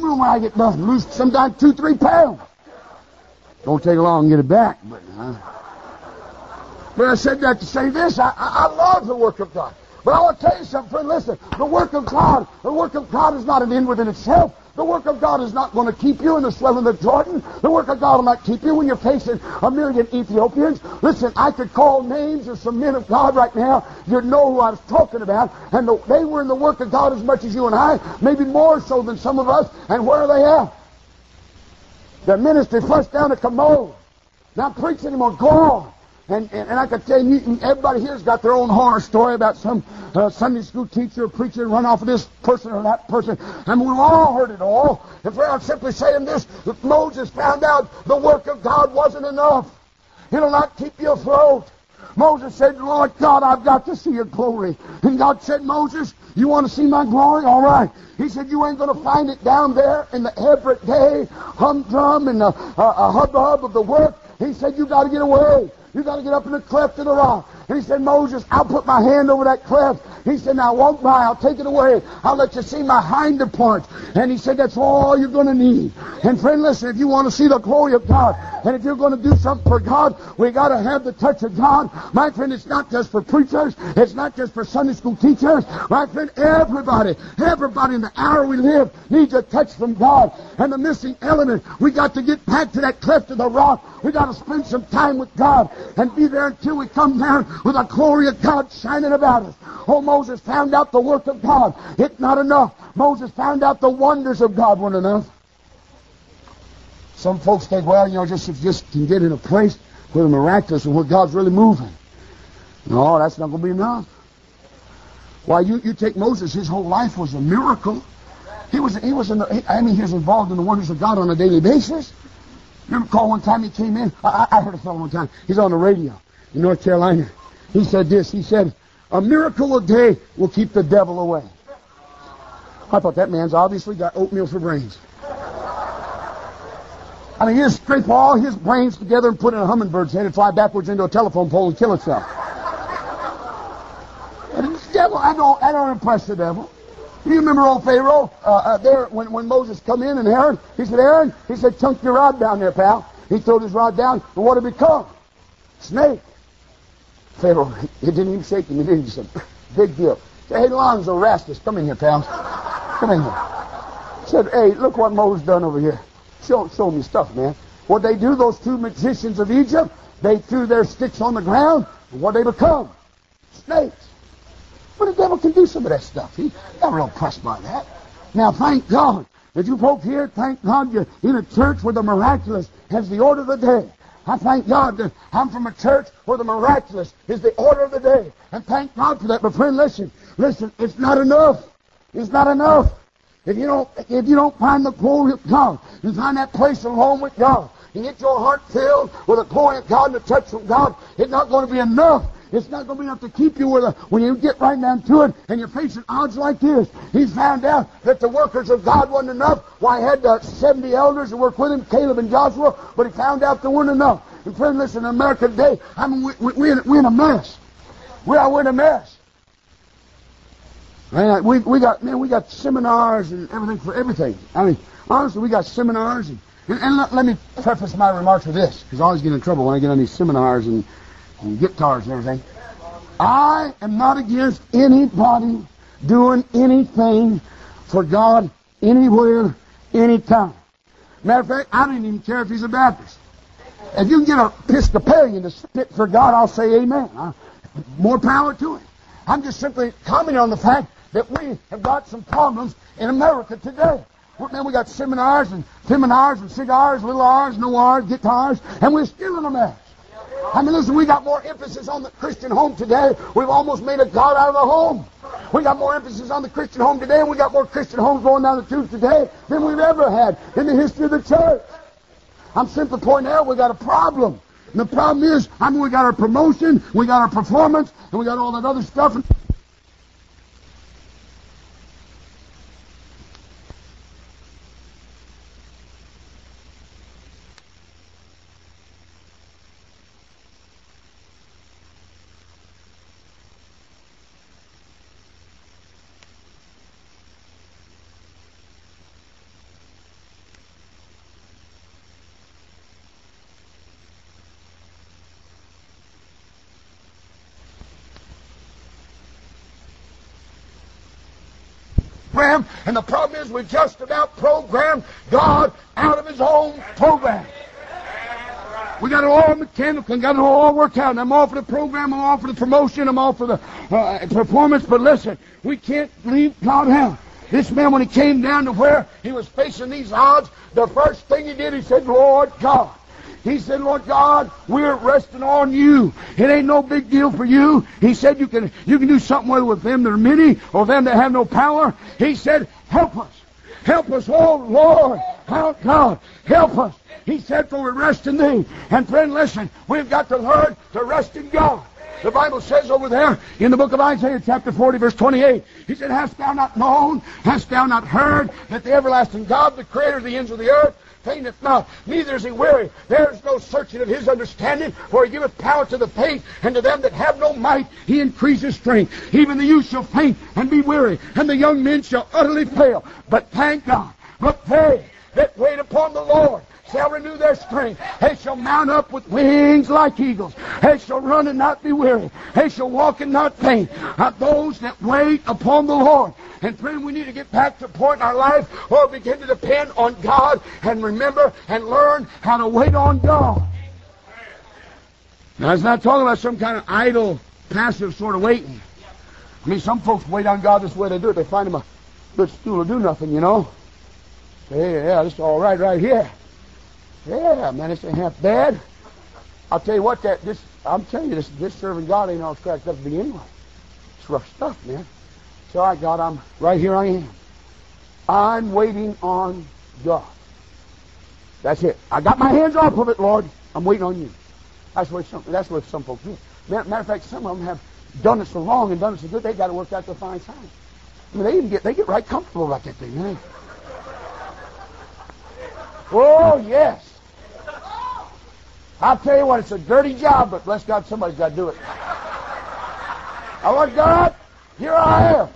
room when I get done. Lose sometimes 2-3 pounds. Don't take long to get it back. But I said that to say this. I love the work of God. But I want to tell you something, friend. Listen, the work of God is not an end within itself. The work of God is not going to keep you in the swelling of Jordan. The work of God will not keep you when you're facing 1,000,000 Ethiopians. Listen, I could call names of some men of God right now. You'd know who I was talking about. And they were in the work of God as much as you and I, maybe more so than some of us. And where are they at? Their ministry flushed down a commode. Not preaching anymore. Gone. And I can tell you, everybody here's got their own horror story about some Sunday school teacher or preacher run off of this person or that person. And we've all heard it all. And I'm simply saying this, that Moses found out the work of God wasn't enough. It'll not keep you afloat. Moses said, Lord God, I've got to see your glory. And God said, Moses, you want to see my glory? All right. He said, you ain't going to find it down there in the everyday humdrum and hubbub of the work. He said, you got to get away. You got to get up in the cleft of the rock. And he said, Moses, I'll put my hand over that cleft. He said, now walk by. I'll take it away. I'll let you see my hinder parts. And he said, that's all you're going to need. And friend, listen, if you want to see the glory of God, and if you're going to do something for God, we got to have the touch of God. My friend, it's not just for preachers. It's not just for Sunday school teachers. My friend, everybody in the hour we live needs a touch from God. And the missing element, we got to get back to that cleft of the rock. We got to spend some time with God and be there until we come down with the glory of God shining about us. Oh, Moses found out the work of God. It's not enough. Moses found out the wonders of God weren't enough. Some folks think, well, just if you just can get in a place where the miraculous and where God's really moving. No, that's not going to be enough. Why, you take Moses, his whole life was a miracle. He was involved in the wonders of God on a daily basis. You recall one time he came in? I heard a fellow one time. He's on the radio in North Carolina. He said this. He said, a miracle a day will keep the devil away. I thought that man's obviously got oatmeal for brains. I mean, he just scrape all his brains together and put in a hummingbird's head and fly backwards into a telephone pole and kill itself. And the devil, I don't impress the devil. You remember old Pharaoh there when Moses come in and Aaron? He said, Aaron, he said, chunk your rod down there, pal. He threw his rod down, and what did it become? Snake. Pharaoh, it didn't even shake him. He didn't. He said, big deal. He said, hey, Lonzo Rastus, come in here, pal. Come in here. He said, hey, look what Moses done over here. Show me stuff, man. What they do, those two magicians of Egypt, they threw their sticks on the ground, and what they become? Snakes. Well, the devil can do some of that stuff. He's not real impressed by that. Now, thank God that you folk here, thank God you're in a church where the miraculous has the order of the day. I thank God that I'm from a church where the miraculous is the order of the day. And thank God for that. But friend, listen, it's not enough. It's not enough. If you don't find the glory of God and find that place alone with God and get your heart filled with the glory of God and the touch from God, it's not going to be enough. It's not going to be enough to keep you when you get right down to it and you're facing odds like this. He found out that the workers of God wasn't enough. Why, he had 70 elders that worked with him, Caleb and Joshua, but he found out there weren't enough. And friend, listen, in America today, I mean, we're in a mess. We're in a mess. Man, we got seminars and everything for everything. I mean, honestly, we got seminars. And let me preface my remarks with this, because I always get in trouble when I get on these seminars and guitars and everything. I am not against anybody doing anything for God anywhere, anytime. Matter of fact, I don't even care if he's a Baptist. If you can get an Episcopalian to spit for God, I'll say amen. More power to him. I'm just simply commenting on the fact that we have got some problems in America today. Man, we got seminars and cigars, little R's, no R's, guitars, and we're still in a mess. I mean, listen, we got more emphasis on the Christian home today. We've almost made a God out of the home. We got more emphasis on the Christian home today, and we got more Christian homes going down the tubes today than we've ever had in the history of the church. I'm simply pointing out we got a problem. And the problem is, we got our promotion, we got our performance, and we got all that other stuff. program, and the problem is we just about programmed God out of His own program. We got it all mechanical and got it all worked out. And I'm all for the program, I'm all for the promotion, I'm all for the performance. But listen, we can't leave God out. This man, when he came down to where he was facing these odds, the first thing he did, he said, Lord God. He said, Lord God, we're resting on you. It ain't no big deal for you. He said, you can do something with them that are many or them that have no power. He said, help us. Help us, oh Lord. Oh God, help us. He said, for we rest in thee. And friend, listen, we've got to learn to rest in God. The Bible says over there in the book of Isaiah chapter 40 verse 28, he said, hast thou not known, hast thou not heard, that the everlasting God, the creator of the ends of the earth, fainteth not, neither is he weary. There is no searching of his understanding, for he giveth power to the faint, and to them that have no might he increases strength. Even the youth shall faint and be weary, and the young men shall utterly fail. But thank God, but they that wait upon the Lord shall renew their strength. They shall mount up with wings like eagles. They shall run and not be weary. They shall walk and not faint. Those that wait upon the Lord. And friend, we need to get back to a point in our life where we begin to depend on God and remember and learn how to wait on God. Now, it's not talking about some kind of idle, passive sort of waiting. I mean, some folks wait on God this way they do it. They find him a good stool to do nothing, you know. Hey, yeah, this is all right here. Yeah, man, this ain't half bad. I'll tell you what, I'm telling you, this serving God ain't all cracked up to begin with. It's rough stuff, man. So, all right, God, I'm right here. I am. I'm waiting on God. That's it. I got my hands off of it, Lord. I'm waiting on you. That's what some folks do. Matter of fact, some of them have done it so long and done it so good, they got it worked out to a fine time. I mean, they get right comfortable about that thing, man. Oh, yes. I'll tell you what, it's a dirty job, but bless God, somebody's got to do it. I want God, here I am.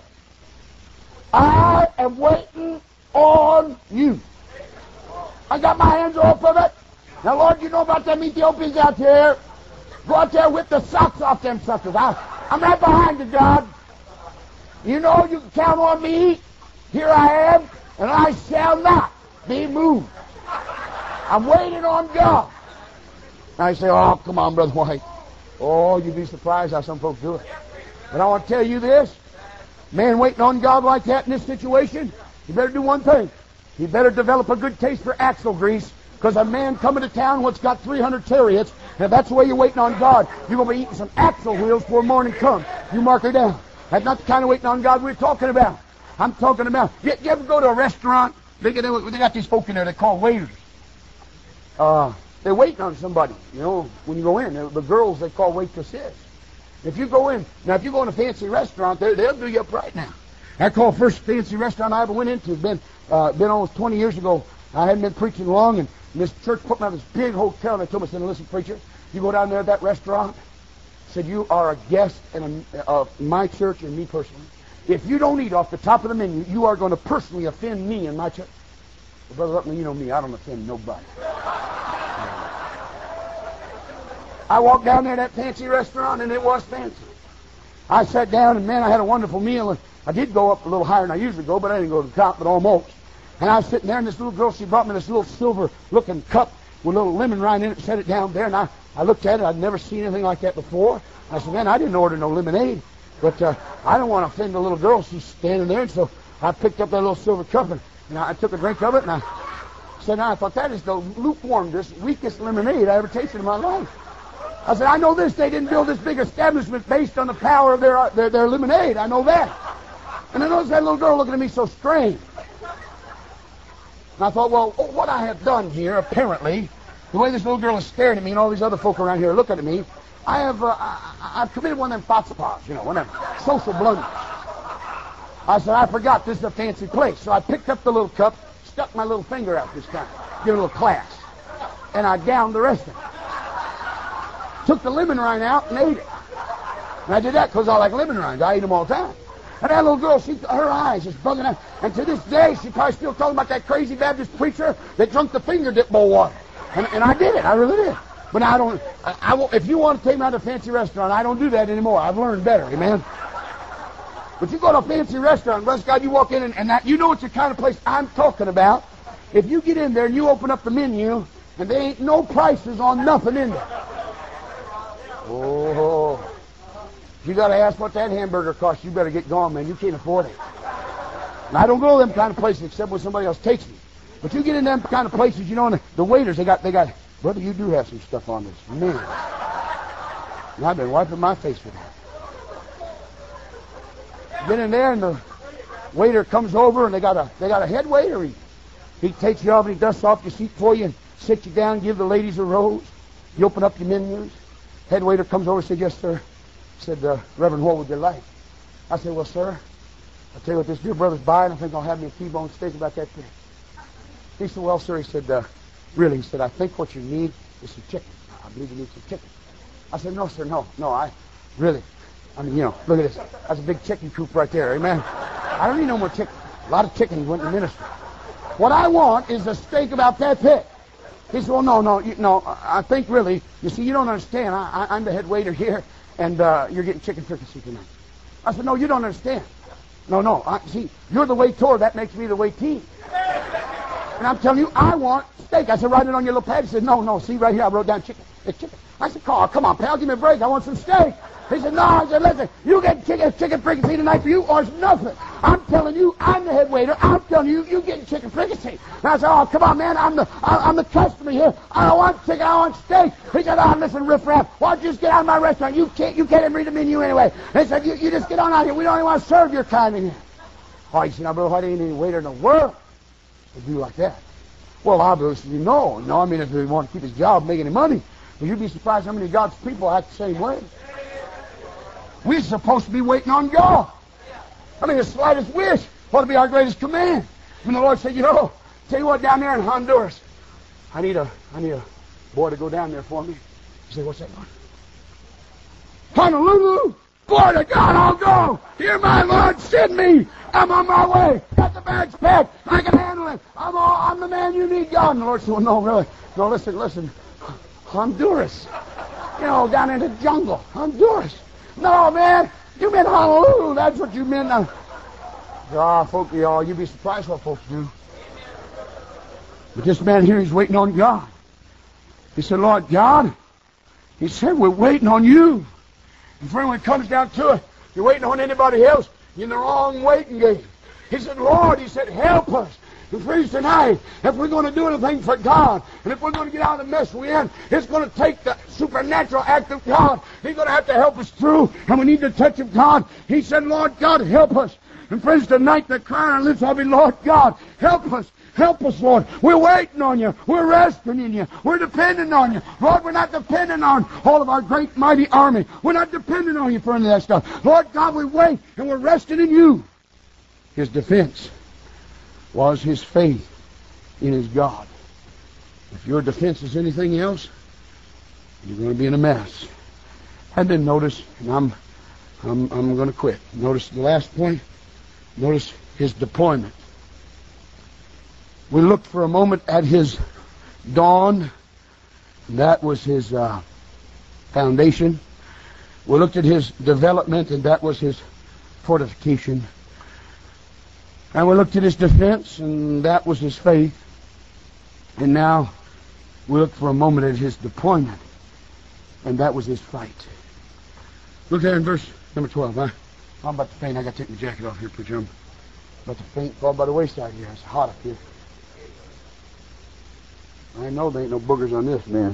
I am waiting on you. I got my hands off of it. Now, Lord, you know about them Ethiopians out there. Go out there, whip the socks off them suckers. I'm right behind you, God. You know you can count on me. Here I am, and I shall not be moved. I'm waiting on God. I say, oh, come on, Brother White. Oh, you'd be surprised how some folks do it. But I want to tell you this. Man waiting on God like that in this situation, you better do one thing. You better develop a good taste for axle grease, because a man coming to town what's got 300 chariots, and if that's the way you're waiting on God, you're going to be eating some axle wheels before morning comes. You mark her down. That's not the kind of waiting on God we're talking about. I'm talking about, you ever go to a restaurant? They got these folk in there they call waiters. They're waiting on somebody, you know, when you go in. The girls they call waitresses. If you go in a fancy restaurant, they'll do you up right now. I call first fancy restaurant I ever went into. Been almost 20 years ago. I hadn't been preaching long, and this church put me in this big hotel, and they told me, said, listen, preacher, you go down there at that restaurant, said, you are a guest of my church and me personally. If you don't eat off the top of the menu, you are going to personally offend me and my church. Well, Brother Ruckman, you know me, I don't offend nobody. I walked down there to that fancy restaurant, and it was fancy. I sat down, and man, I had a wonderful meal. And I did go up a little higher than I usually go, but I didn't go to the top, but almost. And I was sitting there, and this little girl, she brought me this little silver-looking cup with a little lemon rind in it, set it down there, and I looked at it. I'd never seen anything like that before. I said, man, I didn't order no lemonade, but I don't want to offend the little girl. She's standing there, and so I picked up that little silver cup, and I took a drink of it, and I said, I thought that is the lukewarmest, weakest lemonade I ever tasted in my life. I said, I know this. They didn't build this big establishment based on the power of their lemonade. I know that. And I noticed that little girl looking at me so strange. And I thought, well, what I have done here, apparently, the way this little girl is staring at me and all these other folk around here are looking at me, I've committed one of them faux pas, you know, one of them social blunders. I said, I forgot this is a fancy place. So I picked up the little cup, stuck my little finger out this time, give it a little class, and I downed the rest of it. Took the lemon rind out and ate it. And I did that because I like lemon rinds. I eat them all the time. And that little girl, her eyes just bugging out. And to this day, she's probably still talking about that crazy Baptist preacher that drunk the finger dip bowl water. And I did it. I really did. But I won't, if you want to take me out to a fancy restaurant, I don't do that anymore. I've learned better. Amen. But you go to a fancy restaurant, bless God, you walk in and that, you know it's the kind of place I'm talking about. If you get in there and you open up the menu, and there ain't no prices on nothing in there. Oh, you got to ask what that hamburger costs. You better get going, man. You can't afford it. And I don't go to them kind of places except when somebody else takes me. But you get in them kind of places, you know, and the waiters, they got, brother, you do have some stuff on this. Man. And I've been wiping my face with that. Get in there and the waiter comes over and they got a head waiter. He takes you off and he dusts off your seat for you and sits you down, give the ladies a rose. You open up your menus. Head waiter comes over and said, yes, sir. He said, Reverend, what would you like? I said, well, sir, I'll tell you what this dear brother's buying. I think I'll have me a T-bone steak about that thing. He said, well, sir, he said, really? He said, I think what you need is some chicken. I believe you need some chicken. I said, no, sir, no, really. I mean, you know, look at this. That's a big chicken coop right there, amen? I don't need no more chicken. A lot of chicken went in the ministry. What I want is a steak about that thick. He said, well, no, I think really, you see, you don't understand. I'm the head waiter here, and you're getting chicken fricassee tonight. I said, no, you don't understand. No, see, you're the waiter, that makes me the waitee. And I'm telling you, I want steak. I said, write it on your little pad. He said, no, see, right here, I wrote down chicken. It's chicken. I said, Carl, come on, pal, give me a break. I want some steak. He said, no. I said, listen, you get chicken fricassee tonight for you, or it's nothing. I'm telling you, I'm the head waiter. I'm telling you, you getting chicken fricassee. And I said, oh, come on, man, I'm the customer here. I don't want chicken, I want steak. He said, oh, listen, riffraff, why don't you just get out of my restaurant? You can't even read the menu anyway. He said, you just get on out here. We don't even want to serve your kind in here. Oh, he said, now, brother, why ain't any waiter in the world to do like that? Well, obviously, no. I mean, if he want to keep his job, make any money. But you'd be surprised how many of God's people act the same way. We're supposed to be waiting on God. I mean, the slightest wish ought to be our greatest command. When the Lord said, you know, tell you what, down there in Honduras, I need a boy to go down there for me. He said, what's that, Lord? Honolulu! Glory to God, I'll go! Here, my Lord, send me! I'm on my way! Got the bags packed! I can handle it! I'm the man you need, God! And the Lord said, well, no, really. No, listen. Honduras. You know, down in the jungle. Honduras. No, man, you meant Honolulu. That's what you meant. Folks, you'd be surprised what folks do. But this man here, he's waiting on God. He said, Lord God, he said, we're waiting on you. And friend, when it comes down to it, you're waiting on anybody else, you're in the wrong waiting game. He said, Lord, he said, help us. And friends, tonight, if we're going to do anything for God, and if we're going to get out of the mess we're in, it's going to take the supernatural act of God. He's going to have to help us through, and we need the touch of God. He said, Lord God, help us. And friends, tonight the cry on our lips will be, Lord God, help us. Help us, Lord. We're waiting on you. We're resting in you. We're depending on you. Lord, we're not depending on all of our great mighty army. We're not depending on you for any of that stuff. Lord God, we wait, and we're resting in you. His defense was his faith in his God. If your defense is anything else, you're going to be in a mess. And then notice, and I'm going to quit. Notice the last point. Notice his deployment. We looked for a moment at his dawn. That was his foundation. We looked at his development, and that was his fortification. And we looked at his defense, and that was his faith. And now we look for a moment at his deployment, and that was his fight. Look there in verse number 12. I'm about to faint. I got to take my jacket off here, preacher. I'm about to faint. Fall by the wayside here. It's hot up here. I know there ain't no boogers on this, man.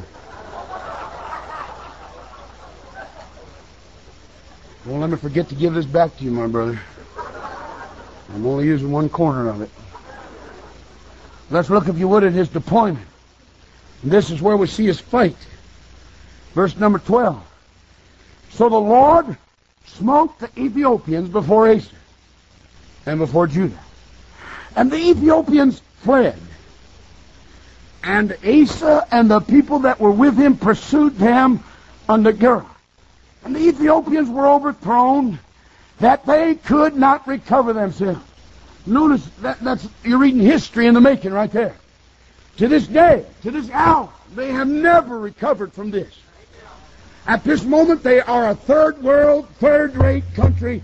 Don't let me forget to give this back to you, my brother. I'm only using one corner of it. Let's look, if you would, at his deployment. And this is where we see his fight. Verse number 12. So the Lord smote the Ethiopians before Asa and before Judah. And the Ethiopians fled. And Asa and the people that were with him pursued them unto Gerar. And the Ethiopians were overthrown, that they could not recover themselves. Notice that's you're reading history in the making right there. To this day, to this hour, they have never recovered from this. At this moment, they are a third world, third-rate country,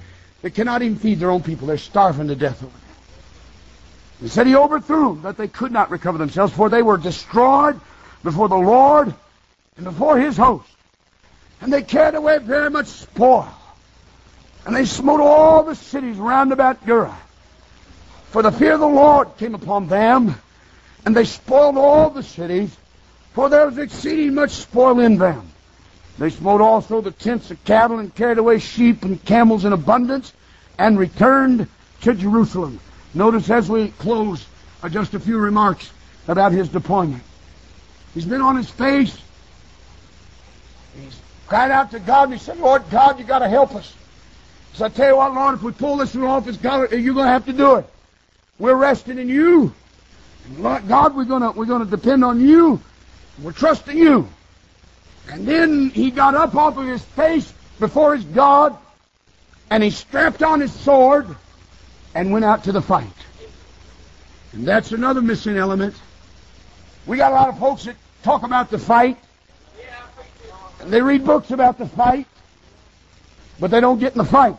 They cannot even feed their own people. They're starving to death over there. He said he overthrew them, that they could not recover themselves, for they were destroyed before the Lord and before his host. And they carried away very much spoil. And they smote all the cities round about Dura. For the fear of the Lord came upon them, and they spoiled all the cities, for there was exceeding much spoil in them. They smote also the tents of cattle, and carried away sheep and camels in abundance, and returned to Jerusalem. Notice as we close, just a few remarks about his deployment. He's been on his face. He's cried out to God, and he said, Lord God, you got to help us. So I tell you what, Lord, if we pull this one off, you're going to have to do it. We're resting in you. And Lord God, we're going to depend on you. We're trusting you. And then he got up off of his face before his God, and he strapped on his sword and went out to the fight. And that's another missing element. We got a lot of folks that talk about the fight, and they read books about the fight, but they don't get in the fight.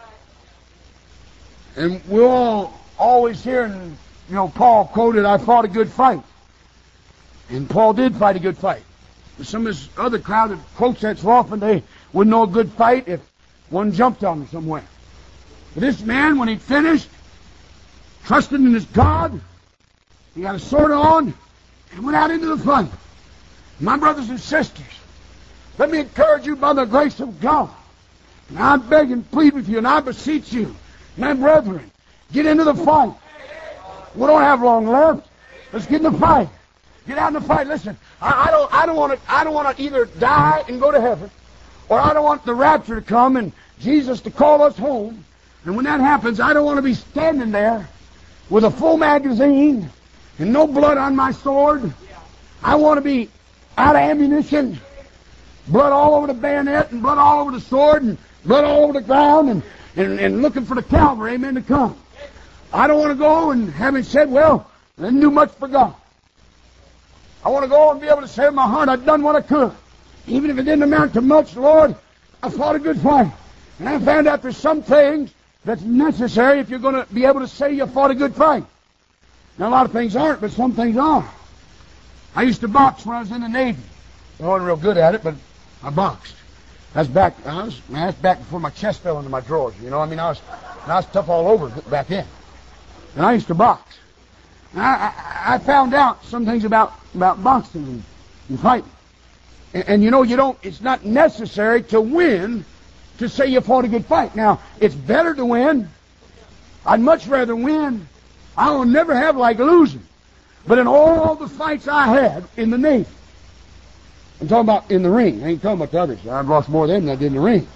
And we're all always hearing, Paul quoted, I fought a good fight. And Paul did fight a good fight. But some of this other crowd that quotes that so often, they wouldn't know a good fight if one jumped on him somewhere. But this man, when he finished, trusting in his God, he got a sword on and went out into the fight. My brothers and sisters, let me encourage you by the grace of God. And I beg and plead with you, and I beseech you, my brethren, get into the fight. We don't have long left. Let's get in the fight. Get out in the fight. Listen, I don't want to either die and go to heaven, or I don't want the rapture to come and Jesus to call us home. And when that happens, I don't want to be standing there with a full magazine and no blood on my sword. I want to be out of ammunition, blood all over the bayonet and blood all over the sword and blood all over the ground and looking for the cavalry, amen, to come. I don't want to go and having said, well, I didn't do much for God. I want to go and be able to say in my heart, I've done what I could. Even if it didn't amount to much, Lord, I fought a good fight. And I found out there's some things that's necessary if you're going to be able to say you fought a good fight. Now, a lot of things aren't, but some things are. I used to box when I was in the Navy. I wasn't real good at it, but I boxed. That's back before my chest fell into my drawers. I was tough all over back then. And I used to box. And I found out some things about boxing and fighting. And it's not necessary to win to say you fought a good fight. Now, it's better to win. I'd much rather win. I will never have like losing. But in all the fights I had in the Navy, I'm talking about in the ring. I ain't talking about the others. I've lost more of them than I did in the ring.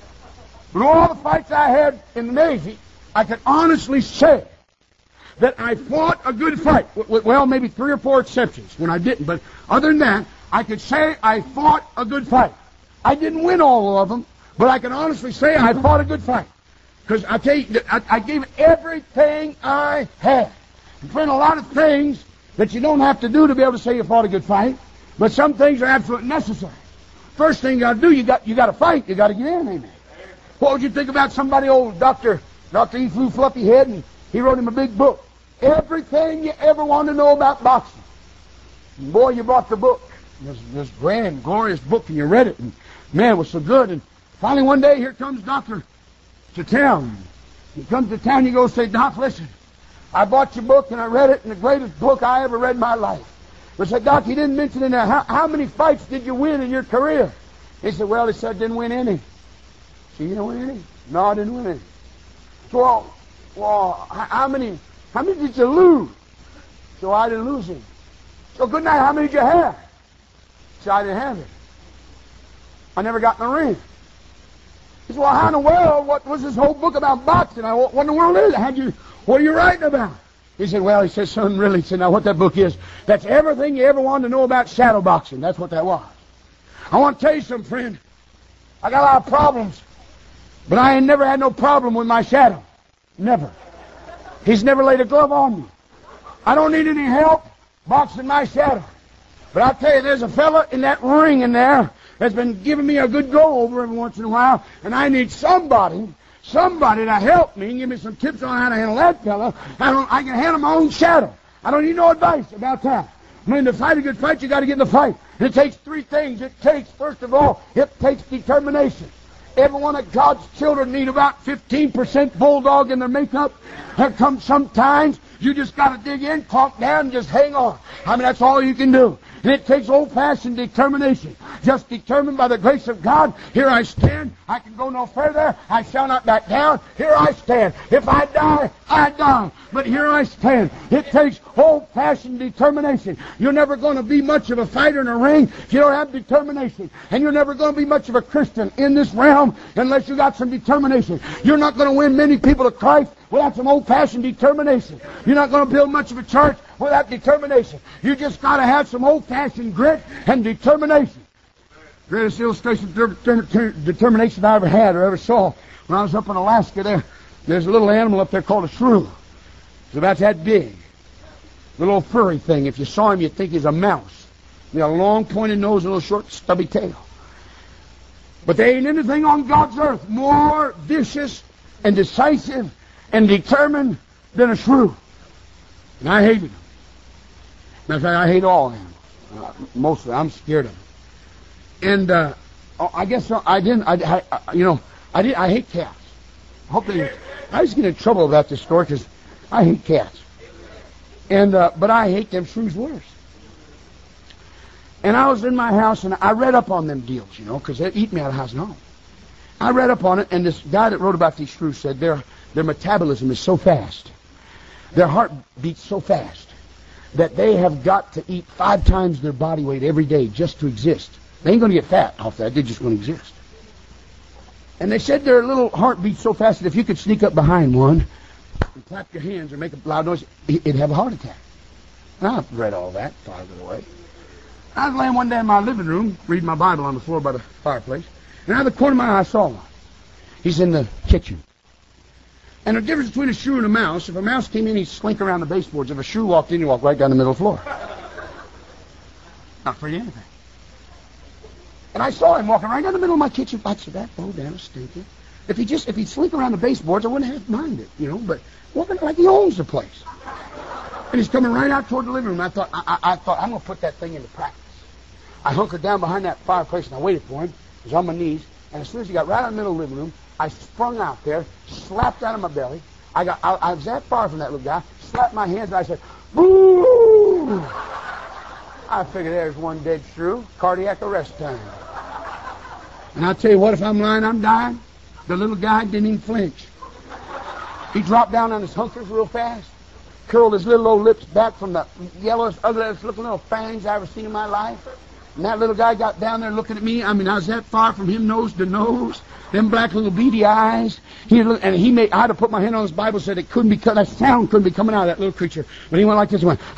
But all the fights I had in the Navy, I could honestly say that I fought a good fight. Well, maybe 3 or 4 exceptions when I didn't. But other than that, I could say I fought a good fight. I didn't win all of them, but I can honestly say I fought a good fight. Because I tell you, I gave everything I had. And friend, a lot of things that you don't have to do to be able to say you fought a good fight, but some things are absolutely necessary. First thing you got to do, you got to fight. You got to get in, amen. What would you think about somebody old, Dr. E. Flew Fluffy Head, and he wrote him a big book. Everything you ever wanted to know about boxing. And boy, you bought the book. This grand, glorious book, and you read it, and man, it was so good. And finally one day, here comes Doctor to town. He comes to town, you go say, Doc, listen, I bought your book, and I read it, and the greatest book I ever read in my life. But I said, Doc, you didn't mention in there, how many fights did you win in your career? He said, well, he said, I didn't win any. So you didn't win any? No, I didn't win any. So, well, how many did you lose? So I didn't lose any. So good night, how many did you have? So I didn't have it. I never got in the ring. He said, well, how in the world, what was this whole book about boxing? What in the world is it? What are you writing about? He said, well, he said, son, really, he said, now what that book is, that's everything you ever wanted to know about shadow boxing. That's what that was. I want to tell you something, friend. I got a lot of problems, but I ain't never had no problem with my shadow. Never. He's never laid a glove on me. I don't need any help boxing my shadow. But I'll tell you, there's a fella in that ring in there that's been giving me a good go over every once in a while, and I need somebody somebody to help me and give me some tips on how to handle that fella. I can handle my own shadow. I don't need no advice about that. I mean, to fight a good fight, you got to get in the fight. And it takes three things. It takes, first of all, it takes determination. Every one of God's children need about 15% bulldog in their makeup. There comes sometimes you just got to dig in, talk down, and just hang on. I mean, that's all you can do. And it takes old-fashioned determination. Just determined by the grace of God. Here I stand. I can go no further. I shall not back down. Here I stand. If I die, I die. But here I stand. It takes old-fashioned determination. You're never going to be much of a fighter in a ring if you don't have determination. And you're never going to be much of a Christian in this realm unless you got some determination. You're not going to win many people to Christ without some old-fashioned determination. You're not going to build much of a church without determination. You just got to have some old-fashioned grit and determination. Greatest illustration of determination I ever had or ever saw when I was up in Alaska. There's a little animal up there called a shrew. It's about that big. Little old furry thing. If you saw him, you'd think he's a mouse. He got a long pointed nose and a little short stubby tail. But there ain't anything on God's earth more vicious and decisive and determined than a shrew. And I hated them. Matter of fact, I hate all animals. Mostly, I'm scared of them. And I guess I didn't. I hate cats. I just get in trouble about this story because I hate cats. And but I hate them shrews worse. And I was in my house and I read up on them deals, because they eat me out of house and home. I read up on it, and this guy that wrote about these shrews said their metabolism is so fast, their heart beats so fast, that they have got to eat 5 times their body weight every day just to exist. They ain't going to get fat off that. They're just going to exist. And they said their little heart beats so fast that if you could sneak up behind one and clap your hands or make a loud noise, it'd have a heart attack. And I've read all that, filed it away. I was laying one day in my living room, reading my Bible on the floor by the fireplace, and out of the corner of my eye I saw one. He's in the kitchen. And the difference between a shrew and a mouse, if a mouse came in, he'd slink around the baseboards. If a shrew walked in, he'd walk right down the middle of the floor. Not afraid of anything. And I saw him walking right down the middle of my kitchen. I said, that low down is stinking. If he'd slink around the baseboards, I wouldn't have minded, but walking like he owns the place. And he's coming right out toward the living room. I thought, I'm going to put that thing into practice. I hunkered down behind that fireplace and I waited for him. He was on my knees. And as soon as he got right out in the middle of the living room, I sprung out there, slapped out of my belly. I was that far from that little guy, slapped my hands, and I said, boo! I figured there's one dead shrew. Cardiac arrest time. And I'll tell you what, if I'm lying, I'm dying. The little guy didn't even flinch. He dropped down on his hunkers real fast, curled his little old lips back from the yellowest, ugliest looking little fangs I ever seen in my life. And that little guy got down there looking at me. I mean, I was that far from him, nose to nose. Them black little beady eyes. I had to put my hand on his Bible, said it couldn't be cut. That sound couldn't be coming out of that little creature. But he went like this, went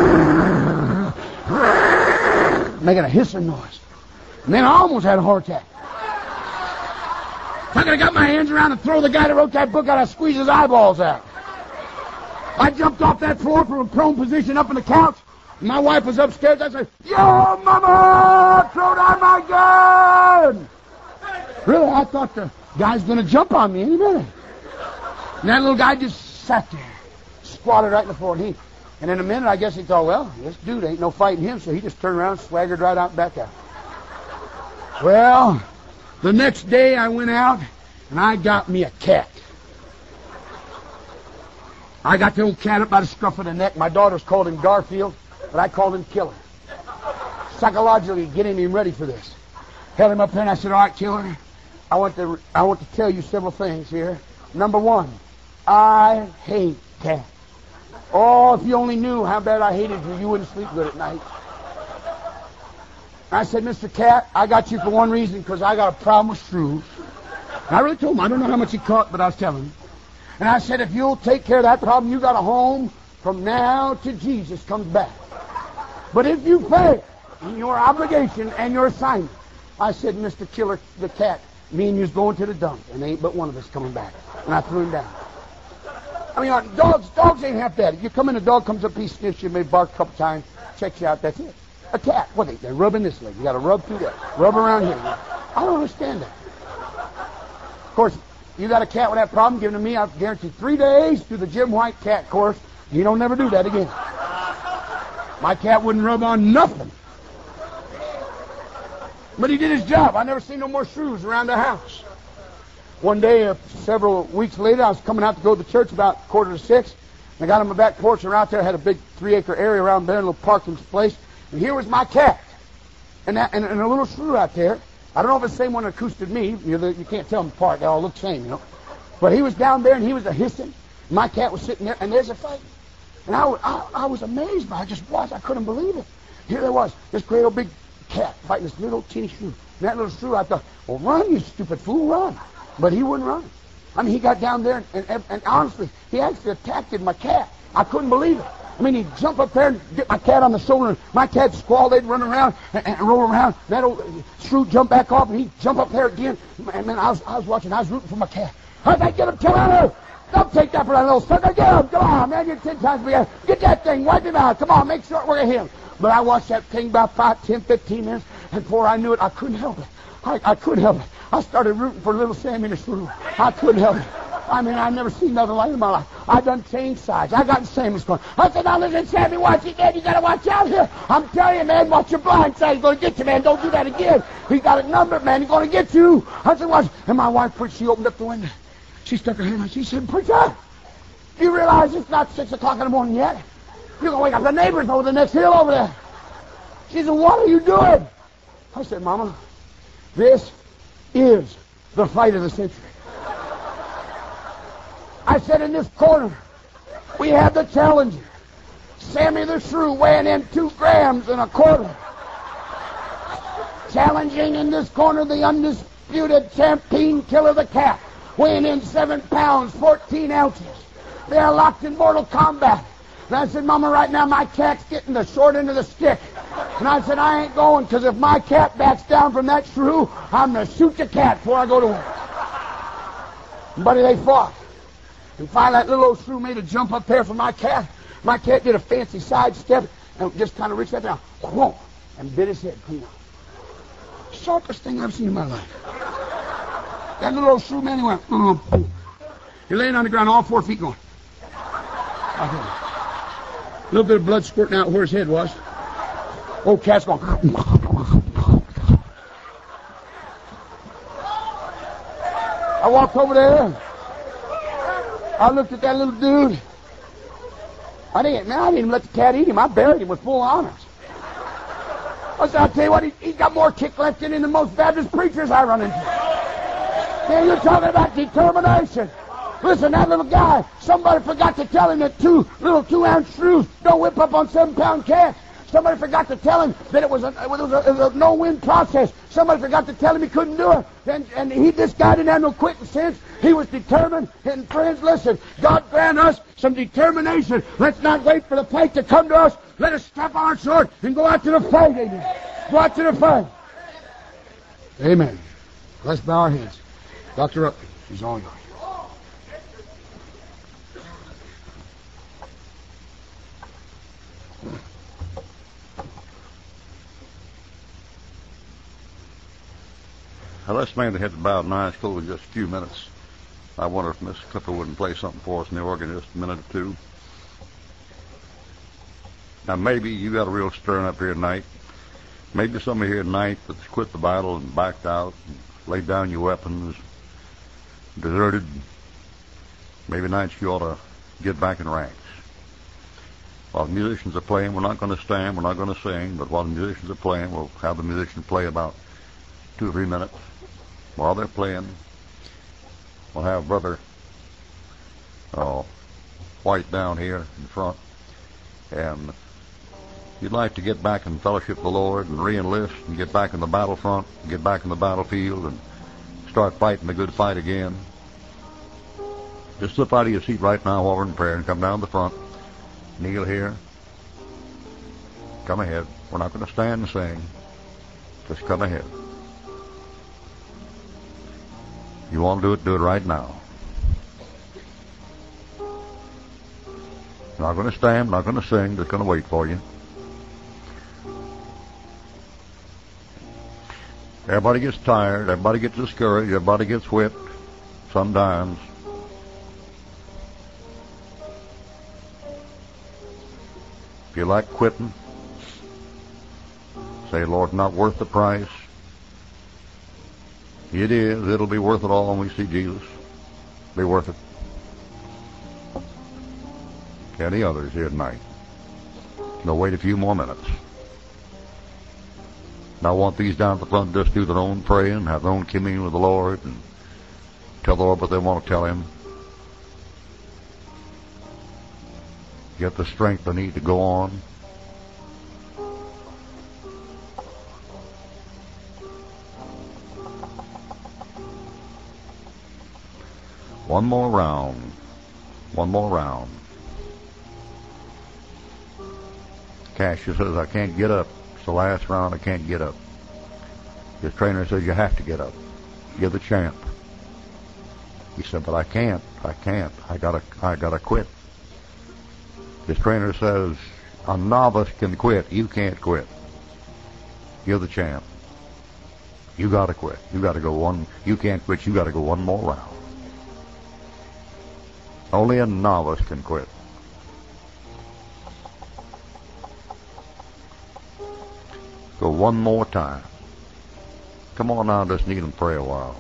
making a hissing noise. And then I almost had a heart attack. If I could have got my hands around and throw the guy that wrote that book out, I'd squeeze his eyeballs out. I jumped off that floor from a prone position up on the couch. My wife was upstairs. I said, "Yo, Mama, throw down my gun!" Really, I thought the guy's going to jump on me any minute. And that little guy just sat there, squatted right in the floor. And in a minute, I guess he thought, well, this dude ain't no fighting him, so he just turned around and swaggered right out and back out. Well, the next day I went out, and I got me a cat. I got the old cat up by the scruff of the neck. My daughters called him Garfield, but I called him Killer. Psychologically getting him ready for this. Held him up there and I said, all right, Killer, I want to tell you several things here. Number one, I hate cats. Oh, if you only knew how bad I hated you, you wouldn't sleep good at night. I said, Mr. Cat, I got you for one reason, because I got a problem with shrews. And I really told him, I don't know how much he caught, but I was telling him. And I said, if you'll take care of that problem, you got a home from now till Jesus comes back. But if you fail in your obligation and your assignment, I said, Mr. Killer, the cat, me and you's going to the dump, and there ain't but one of us coming back. And I threw him down. I mean, dogs ain't half bad. You come in, a dog comes up, he sniffs you, maybe barks a couple times, checks you out, that's it. A cat, what they're rubbing this leg. You got to rub through that, rub around here. I don't understand that. Of course, You got a cat with that problem, give it to me. I guarantee 3 days through the Jim White cat course. You don't never do that again. My cat wouldn't rub on nothing. But he did his job. I never seen no more shrews around the house. One day, several weeks later, I was coming out to go to the church about 5:45. I got on my back porch, and out there I had a big 3-acre area around there, a little parking place. And here was my cat. And a little shrew out there. I don't know if it's the same one that acousted me. You can't tell them apart. They all look the same, you know. But he was down there, and he was a-hissing. My cat was sitting there, and there's a fight. And I was amazed by it. I just watched. I couldn't believe it. Here there was, this great old big cat fighting this little teeny shrew. And that little shrew, I thought, well, run, you stupid fool, run. But he wouldn't run. I mean, he got down there, and honestly, he actually attacked my cat. I couldn't believe it. I mean, he'd jump up there and get my cat on the shoulder, and my cat squall, they'd run around and roll around. That old shrew jump back off, and he'd jump up there again. And man, I was watching, I was rooting for my cat. I said, get him, kill him! Don't take that for that little sucker. Get him, come on, man, you're 10 times bigger. Get that thing, wipe him out. Come on, make short work of him. But I watched that thing about 5, 10, 15 minutes, and before I knew it, I couldn't help it. I couldn't help it. I started rooting for little Sammy the shrew. I couldn't help it. I mean, I've never seen nothing like it in my life. I done changed sides. I got in Sammy's corner. I said, now listen, Sammy, watch it, man. You got to watch out here. I'm telling you, man, watch your blind side. He's going to get you, man. Don't do that again. He got it numbered, man. He's going to get you. I said, watch. And my wife, she opened up the window. She stuck her hand out. She said, preacher, do you realize it's not 6 o'clock in the morning yet? You're going to wake up the neighbors over the next hill over there. She said, what are you doing? I said, Mama, this is the fight of the century. I said, in this corner, we have the challenger, Sammy the shrew, weighing in 2 grams and a quarter. Challenging in this corner the undisputed champion killer, the cat, weighing in 7 pounds, 14 ounces. They are locked in mortal combat. And I said, Mama, right now my cat's getting the short end of the stick. And I said, I ain't going, because if my cat backs down from that shrew, I'm going to shoot the cat before I go to work. Buddy, they fought. And finally, that little old shrew made a jump up there for my cat. My cat did a fancy sidestep and just kind of reached out there, whoa, and bit his head clean off. Sharpest thing I've seen in my life. That little old shrew, man, he went, boom. You're laying on the ground, all 4 feet going. A little bit of blood squirting out where his head was. Old cat's going. I walked over there. I looked at that little dude. I didn't even let the cat eat him. I buried him with full honors. I said, I'll tell you what, he's got more kick left in him than most Baptist preachers I run into. Man, you're talking about determination. Listen, that little guy, somebody forgot to tell him that 2 little 2-ounce shrews don't whip up on 7-pound cats. Somebody forgot to tell him that it was a no-win process. Somebody forgot to tell him he couldn't do it. And this guy didn't have no quitting sense. He was determined. And friends, listen, God grant us some determination. Let's not wait for the fight to come to us. Let us strap on our sword and go out to the fight. Amen. Go out to the fight. Amen. Let's bow our heads. Dr. Utley, she's all yours. Now, let's maybe head to bowed and eyes closed in just a few minutes. I wonder if Miss Clipper wouldn't play something for us in the organ in just a minute or two. Now, maybe you got a real stirring up here tonight. Maybe somebody here tonight that's quit the battle and backed out, and laid down your weapons, deserted. Maybe tonight you ought to get back in ranks. While the musicians are playing, we're not going to stand, we're not going to sing, but while the musicians are playing, we'll have the musicians play about 2 or 3 minutes. While they're playing, we'll have Brother White down here in front. And if you'd like to get back and fellowship the Lord and re-enlist and get back in the battlefront, get back in the battlefield and start fighting the good fight again, just slip out of your seat right now while we're in prayer and come down the front. Kneel here. Come ahead. We're not going to stand and sing. Just come ahead. You want to do it right now. Not going to stand, not going to sing, just going to wait for you. Everybody gets tired, everybody gets discouraged, everybody gets whipped. sometimes if you like quitting, say, Lord, not worth the price. It is. It'll be worth it all when we see Jesus. Be worth it. Any others here tonight? They'll wait a few more minutes. Now I want these down at the front just do their own praying, have their own communion with the Lord, and tell the Lord what they want to tell Him. Get the strength they need to go on. One more round. One more round. Cassius says, I can't get up. It's the last round, I can't get up. His trainer says, you have to get up. You're the champ. He said, but I can't. I gotta quit. His trainer says, a novice can quit. You can't quit. You're the champ. You gotta quit. You gotta go one. You can't quit. You gotta go one more round. Only a novice can quit. Go one more time. Come on now, just kneel and pray a while.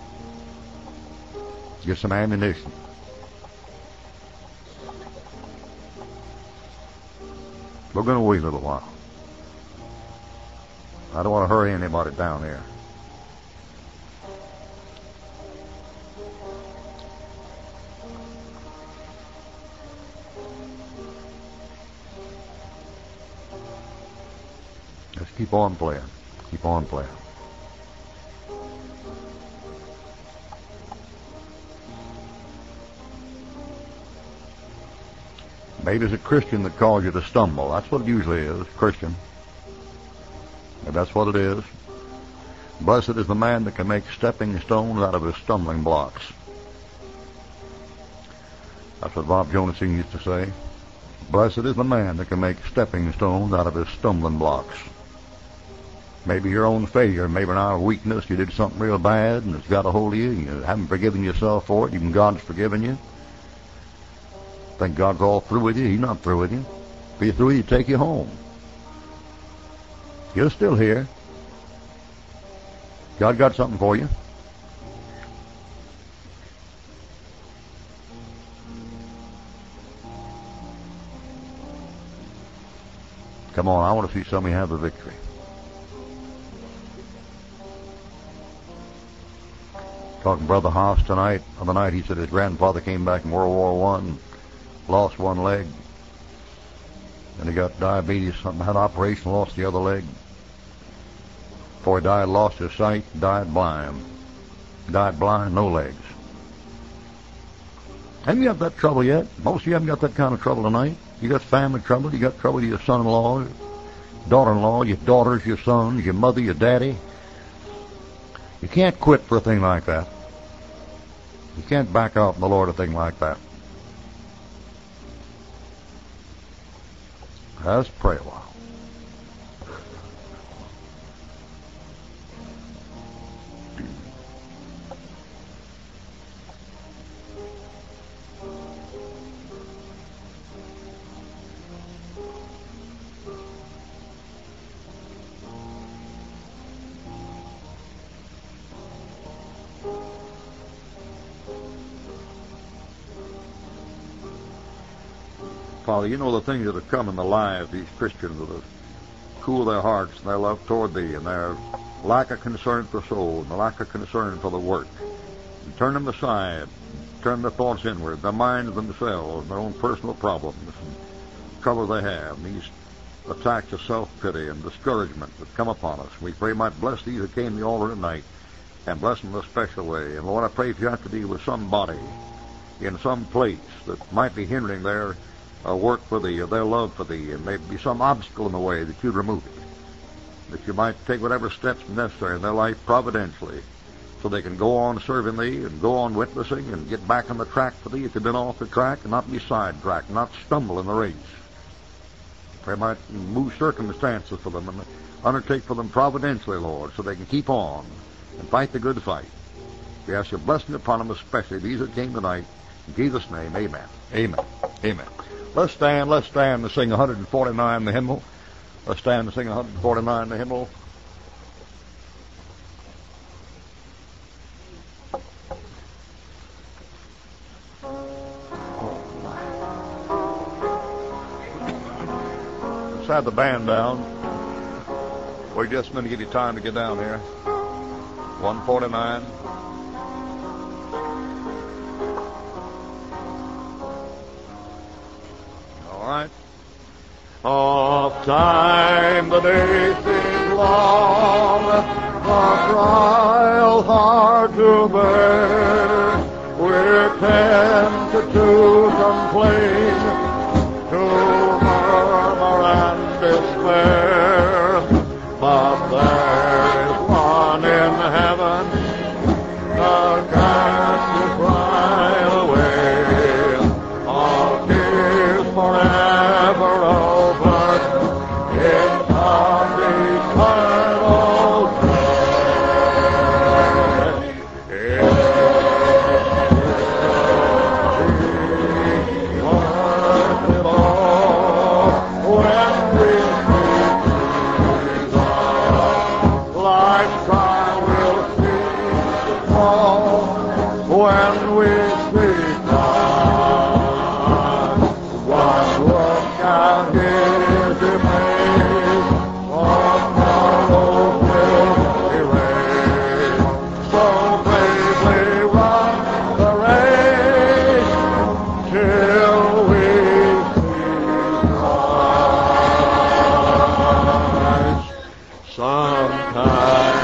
Get some ammunition. We're going to wait a little while. I don't want to hurry anybody down here. Just keep on playing. Keep on playing. Maybe it's a Christian that caused you to stumble. That's what it usually is, Christian. And that's what it is. Blessed is the man that can make stepping stones out of his stumbling blocks. That's what Bob Jonason used to say. Blessed is the man that can make stepping stones out of his stumbling blocks. Maybe your own failure, maybe an hour of weakness, you did something real bad and it's got a hold of you, you haven't forgiven yourself for it, even God's forgiven you. Think God's all through with you? He's not through with you. If He's through with you, take you home. You're still here. God got something for you. Come on, I want to see somebody have the victory. Talking to Brother Haas tonight. On the night he said his grandfather came back in World War I, lost one leg, and he got diabetes, something, had an operation, lost the other leg. Before he died, lost his sight, died blind. Died blind, no legs. Haven't you got that trouble yet? Most of you haven't got that kind of trouble tonight. You got family trouble, you got trouble with your son-in-law, daughter-in-law, your daughters, your sons, your mother, your daddy. You can't quit for a thing like that. You can't back out from the Lord a thing like that. Let's pray a while. Father, you know the things that have come in the lives of these Christians that have cooled their hearts and their love toward Thee and their lack of concern for souls and the lack of concern for the work. And turn them aside, turn their thoughts inward, their minds themselves, their own personal problems and trouble they have, and these attacks of self-pity and discouragement that come upon us. We pray you might bless these that came to the altar tonight and bless them in a special way. And Lord, I pray if you have to deal with somebody in some place that might be hindering their work for Thee, or their love for Thee, and maybe some obstacle in the way, that You'd remove it. That You might take whatever steps necessary in their life providentially, so they can go on serving Thee and go on witnessing and get back on the track for Thee if they've been off the track, and not be sidetracked, not stumble in the race. Pray might move circumstances for them and undertake for them providentially, Lord, so they can keep on and fight the good fight. We ask your blessing upon them, especially these that came tonight. In Jesus' name, amen. Amen. Amen. Let's stand to sing 149, the hymnal. Let's stand to sing 149, the hymnal. Let's have the band down. We're just going to give you time to get down here. 149. All right. Oft time the day seems long, the trial hard to bear. We're tempted to complain, to murmur and despair. But there is one in heaven, the cast to cry away, all tears forever over, in some eternal joy. It will be worth it all when we when we see God, one look at His face, all sorrow will erase. So bravely run the race till we see Christ. Sometimes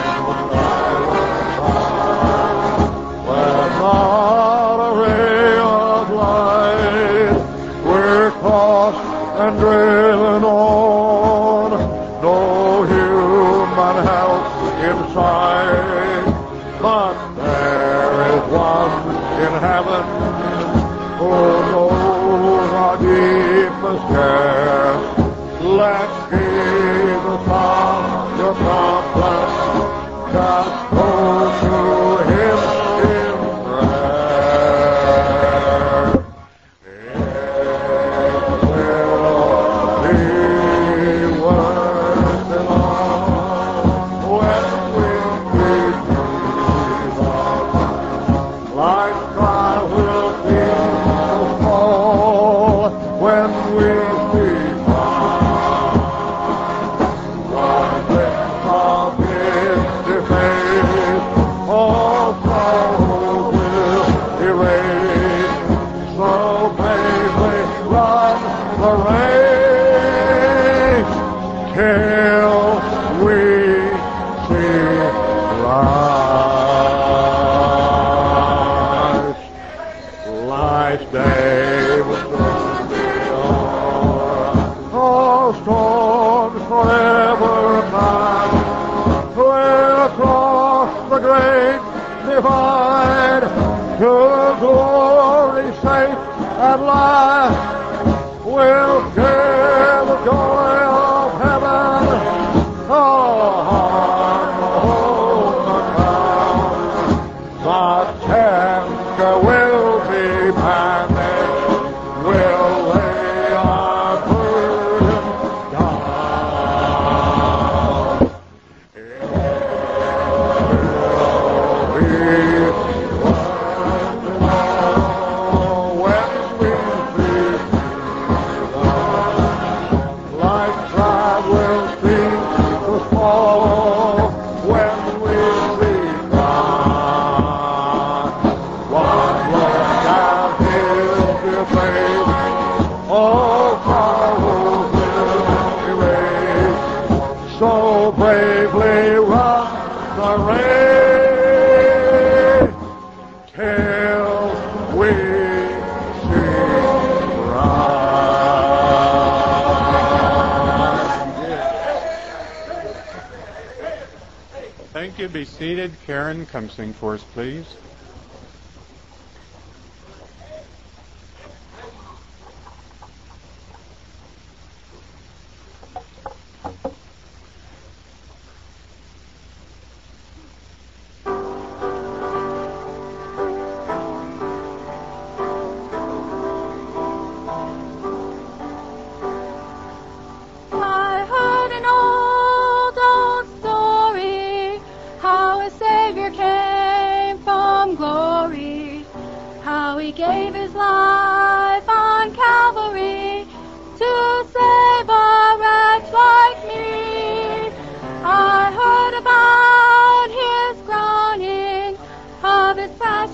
not a ray of light, we're tossed and driven on, no human help in sight. But there is one in heaven who knows our deepest care. Let Jesus on your comfort, just go to Him in prayer. It will be worth it all when we meet Jesus. Life's trial will seem so small when we see God. One glimpse of His face, all sorrow will erase. So bravely run the race till we see Christ. Life's day will soon be o'er. All storms forever past. We'll cross the great divide to glory safe at last. We'll share the joy of heaven, our heart will hold the crown. The tempter will be banished, we'll lay our burden down. It will be worth it all when we see God. Life's trial will seem to fall when we see God. One look at His dear face, all sorrows will erase. So bravely run the race till we see Christ. Thank you. Be seated. Karen, come sing for us, please.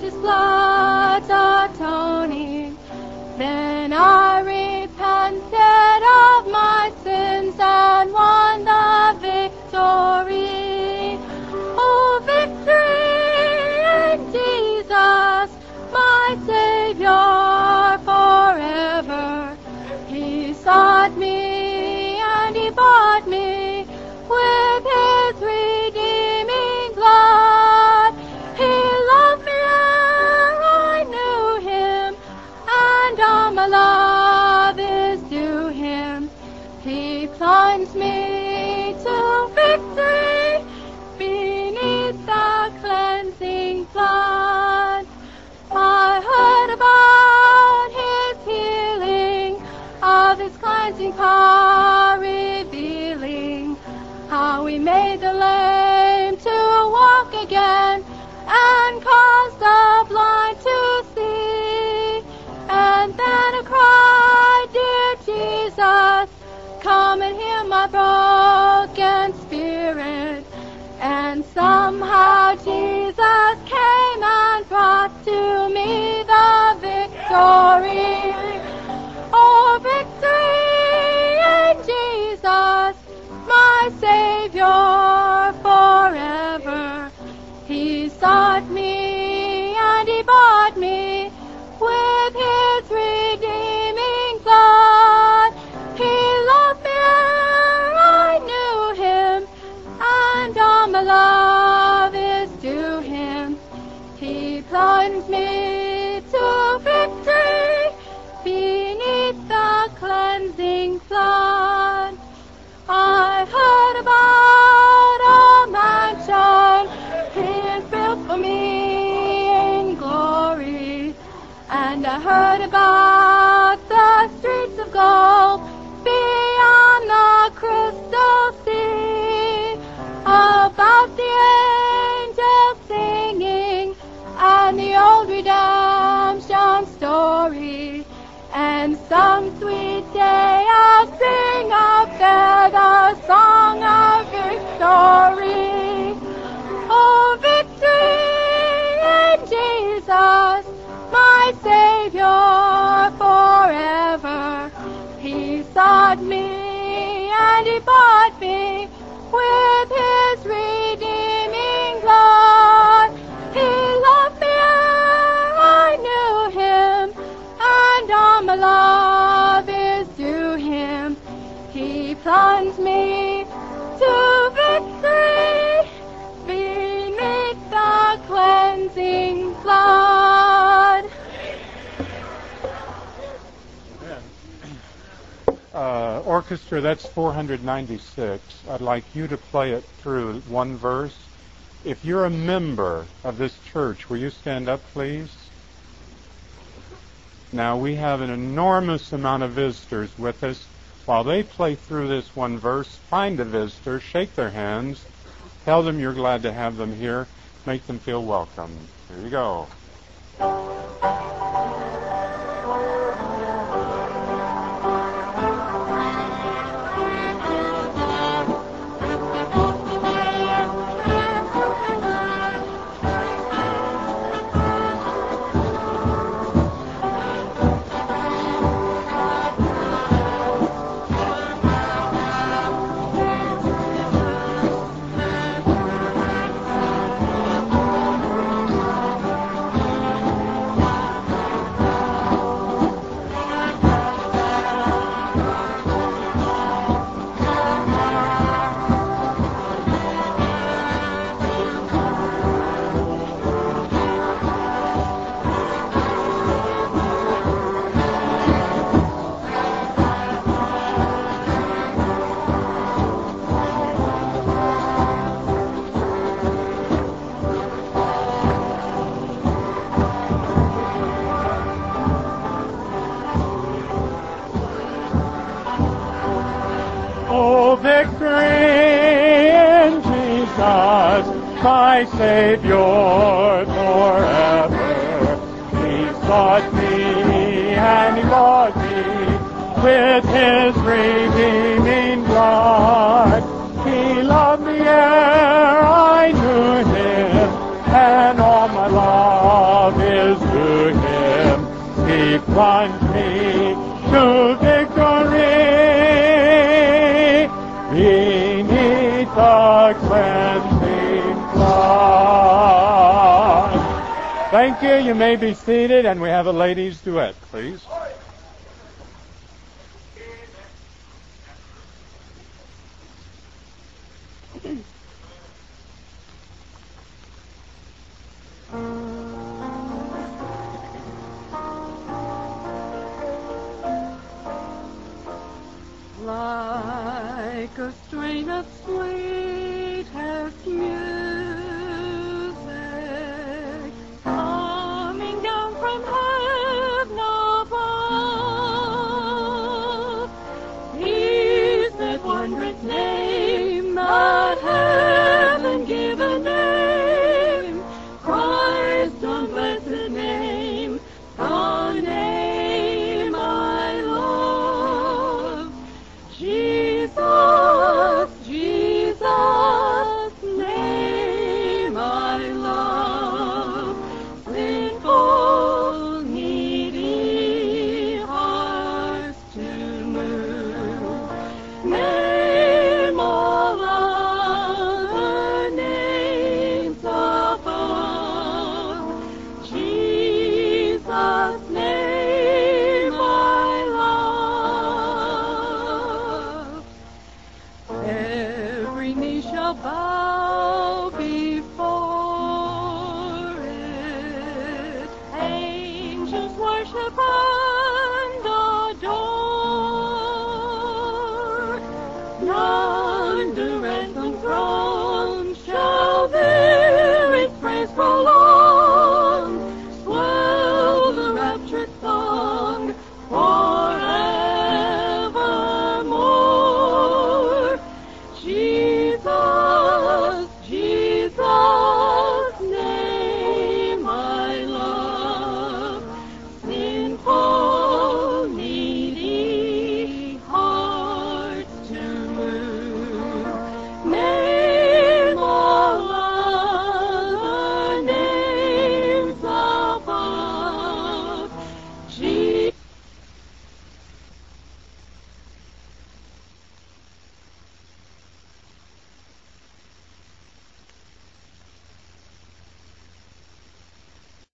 precious blood's atoning. Then I repented of my sins and won the victory. Oh, victory in Jesus, my Savior forever. He sought me and He bought me with His redeeming blood. He loved me ere I knew Him, and all my love is due Him. He plunged me to victory beneath the cleansing flood. I heard about His healing, of His cleansing power revealing, how He made the lame to walk again and caused the blind to see. And then I cried, dear Jesus, come and heal my broken spirit. And somehow Jesus came and brought to me the victory. Oh, victory in Jesus, my Savior forever. He sought me and He bought me with His redeeming blood. He loved me ere I knew Him, and all my love is due Him. He plunged me to victory beneath the cleansing flood. I heard about a mansion He has built for me in glory, and I heard about the streets of gold beyond the crystal sea, about the angels singing and the old redemption story. And some sweet day I'll sing up there the song of victory. Oh, victory in Jesus, my Savior forever. He sought me and He bought me with His redeeming blood. He loved me ere I knew Him, and all my love is due Him. He plunged me to victory beneath the cleansing flood. Orchestra, that's 496. I'd like you to play it through one verse. If you're a member of this church, will you stand up, please? Now, we have an enormous amount of visitors with us. While they play through this one verse, find a visitor, shake their hands, tell them you're glad to have them here, make them feel welcome. Here you go. Victory in Jesus, my Savior forever. He sought me and He bought me with His redeeming blood. He loved me ere I knew Him, and all my love plunge me to victory beneath the cleansing flood. Thank you. You may be seated, and we have a ladies' duet, please. Like a strain of sweetest music coming down from heaven above, is that wondrous name, that heaven-given name, Christ on blessed name, the name I love. Jesus, Jesus, name I love. Sinful, needy hearts to move. Name all other names above. Jesus, name I love. Every knee shall bow before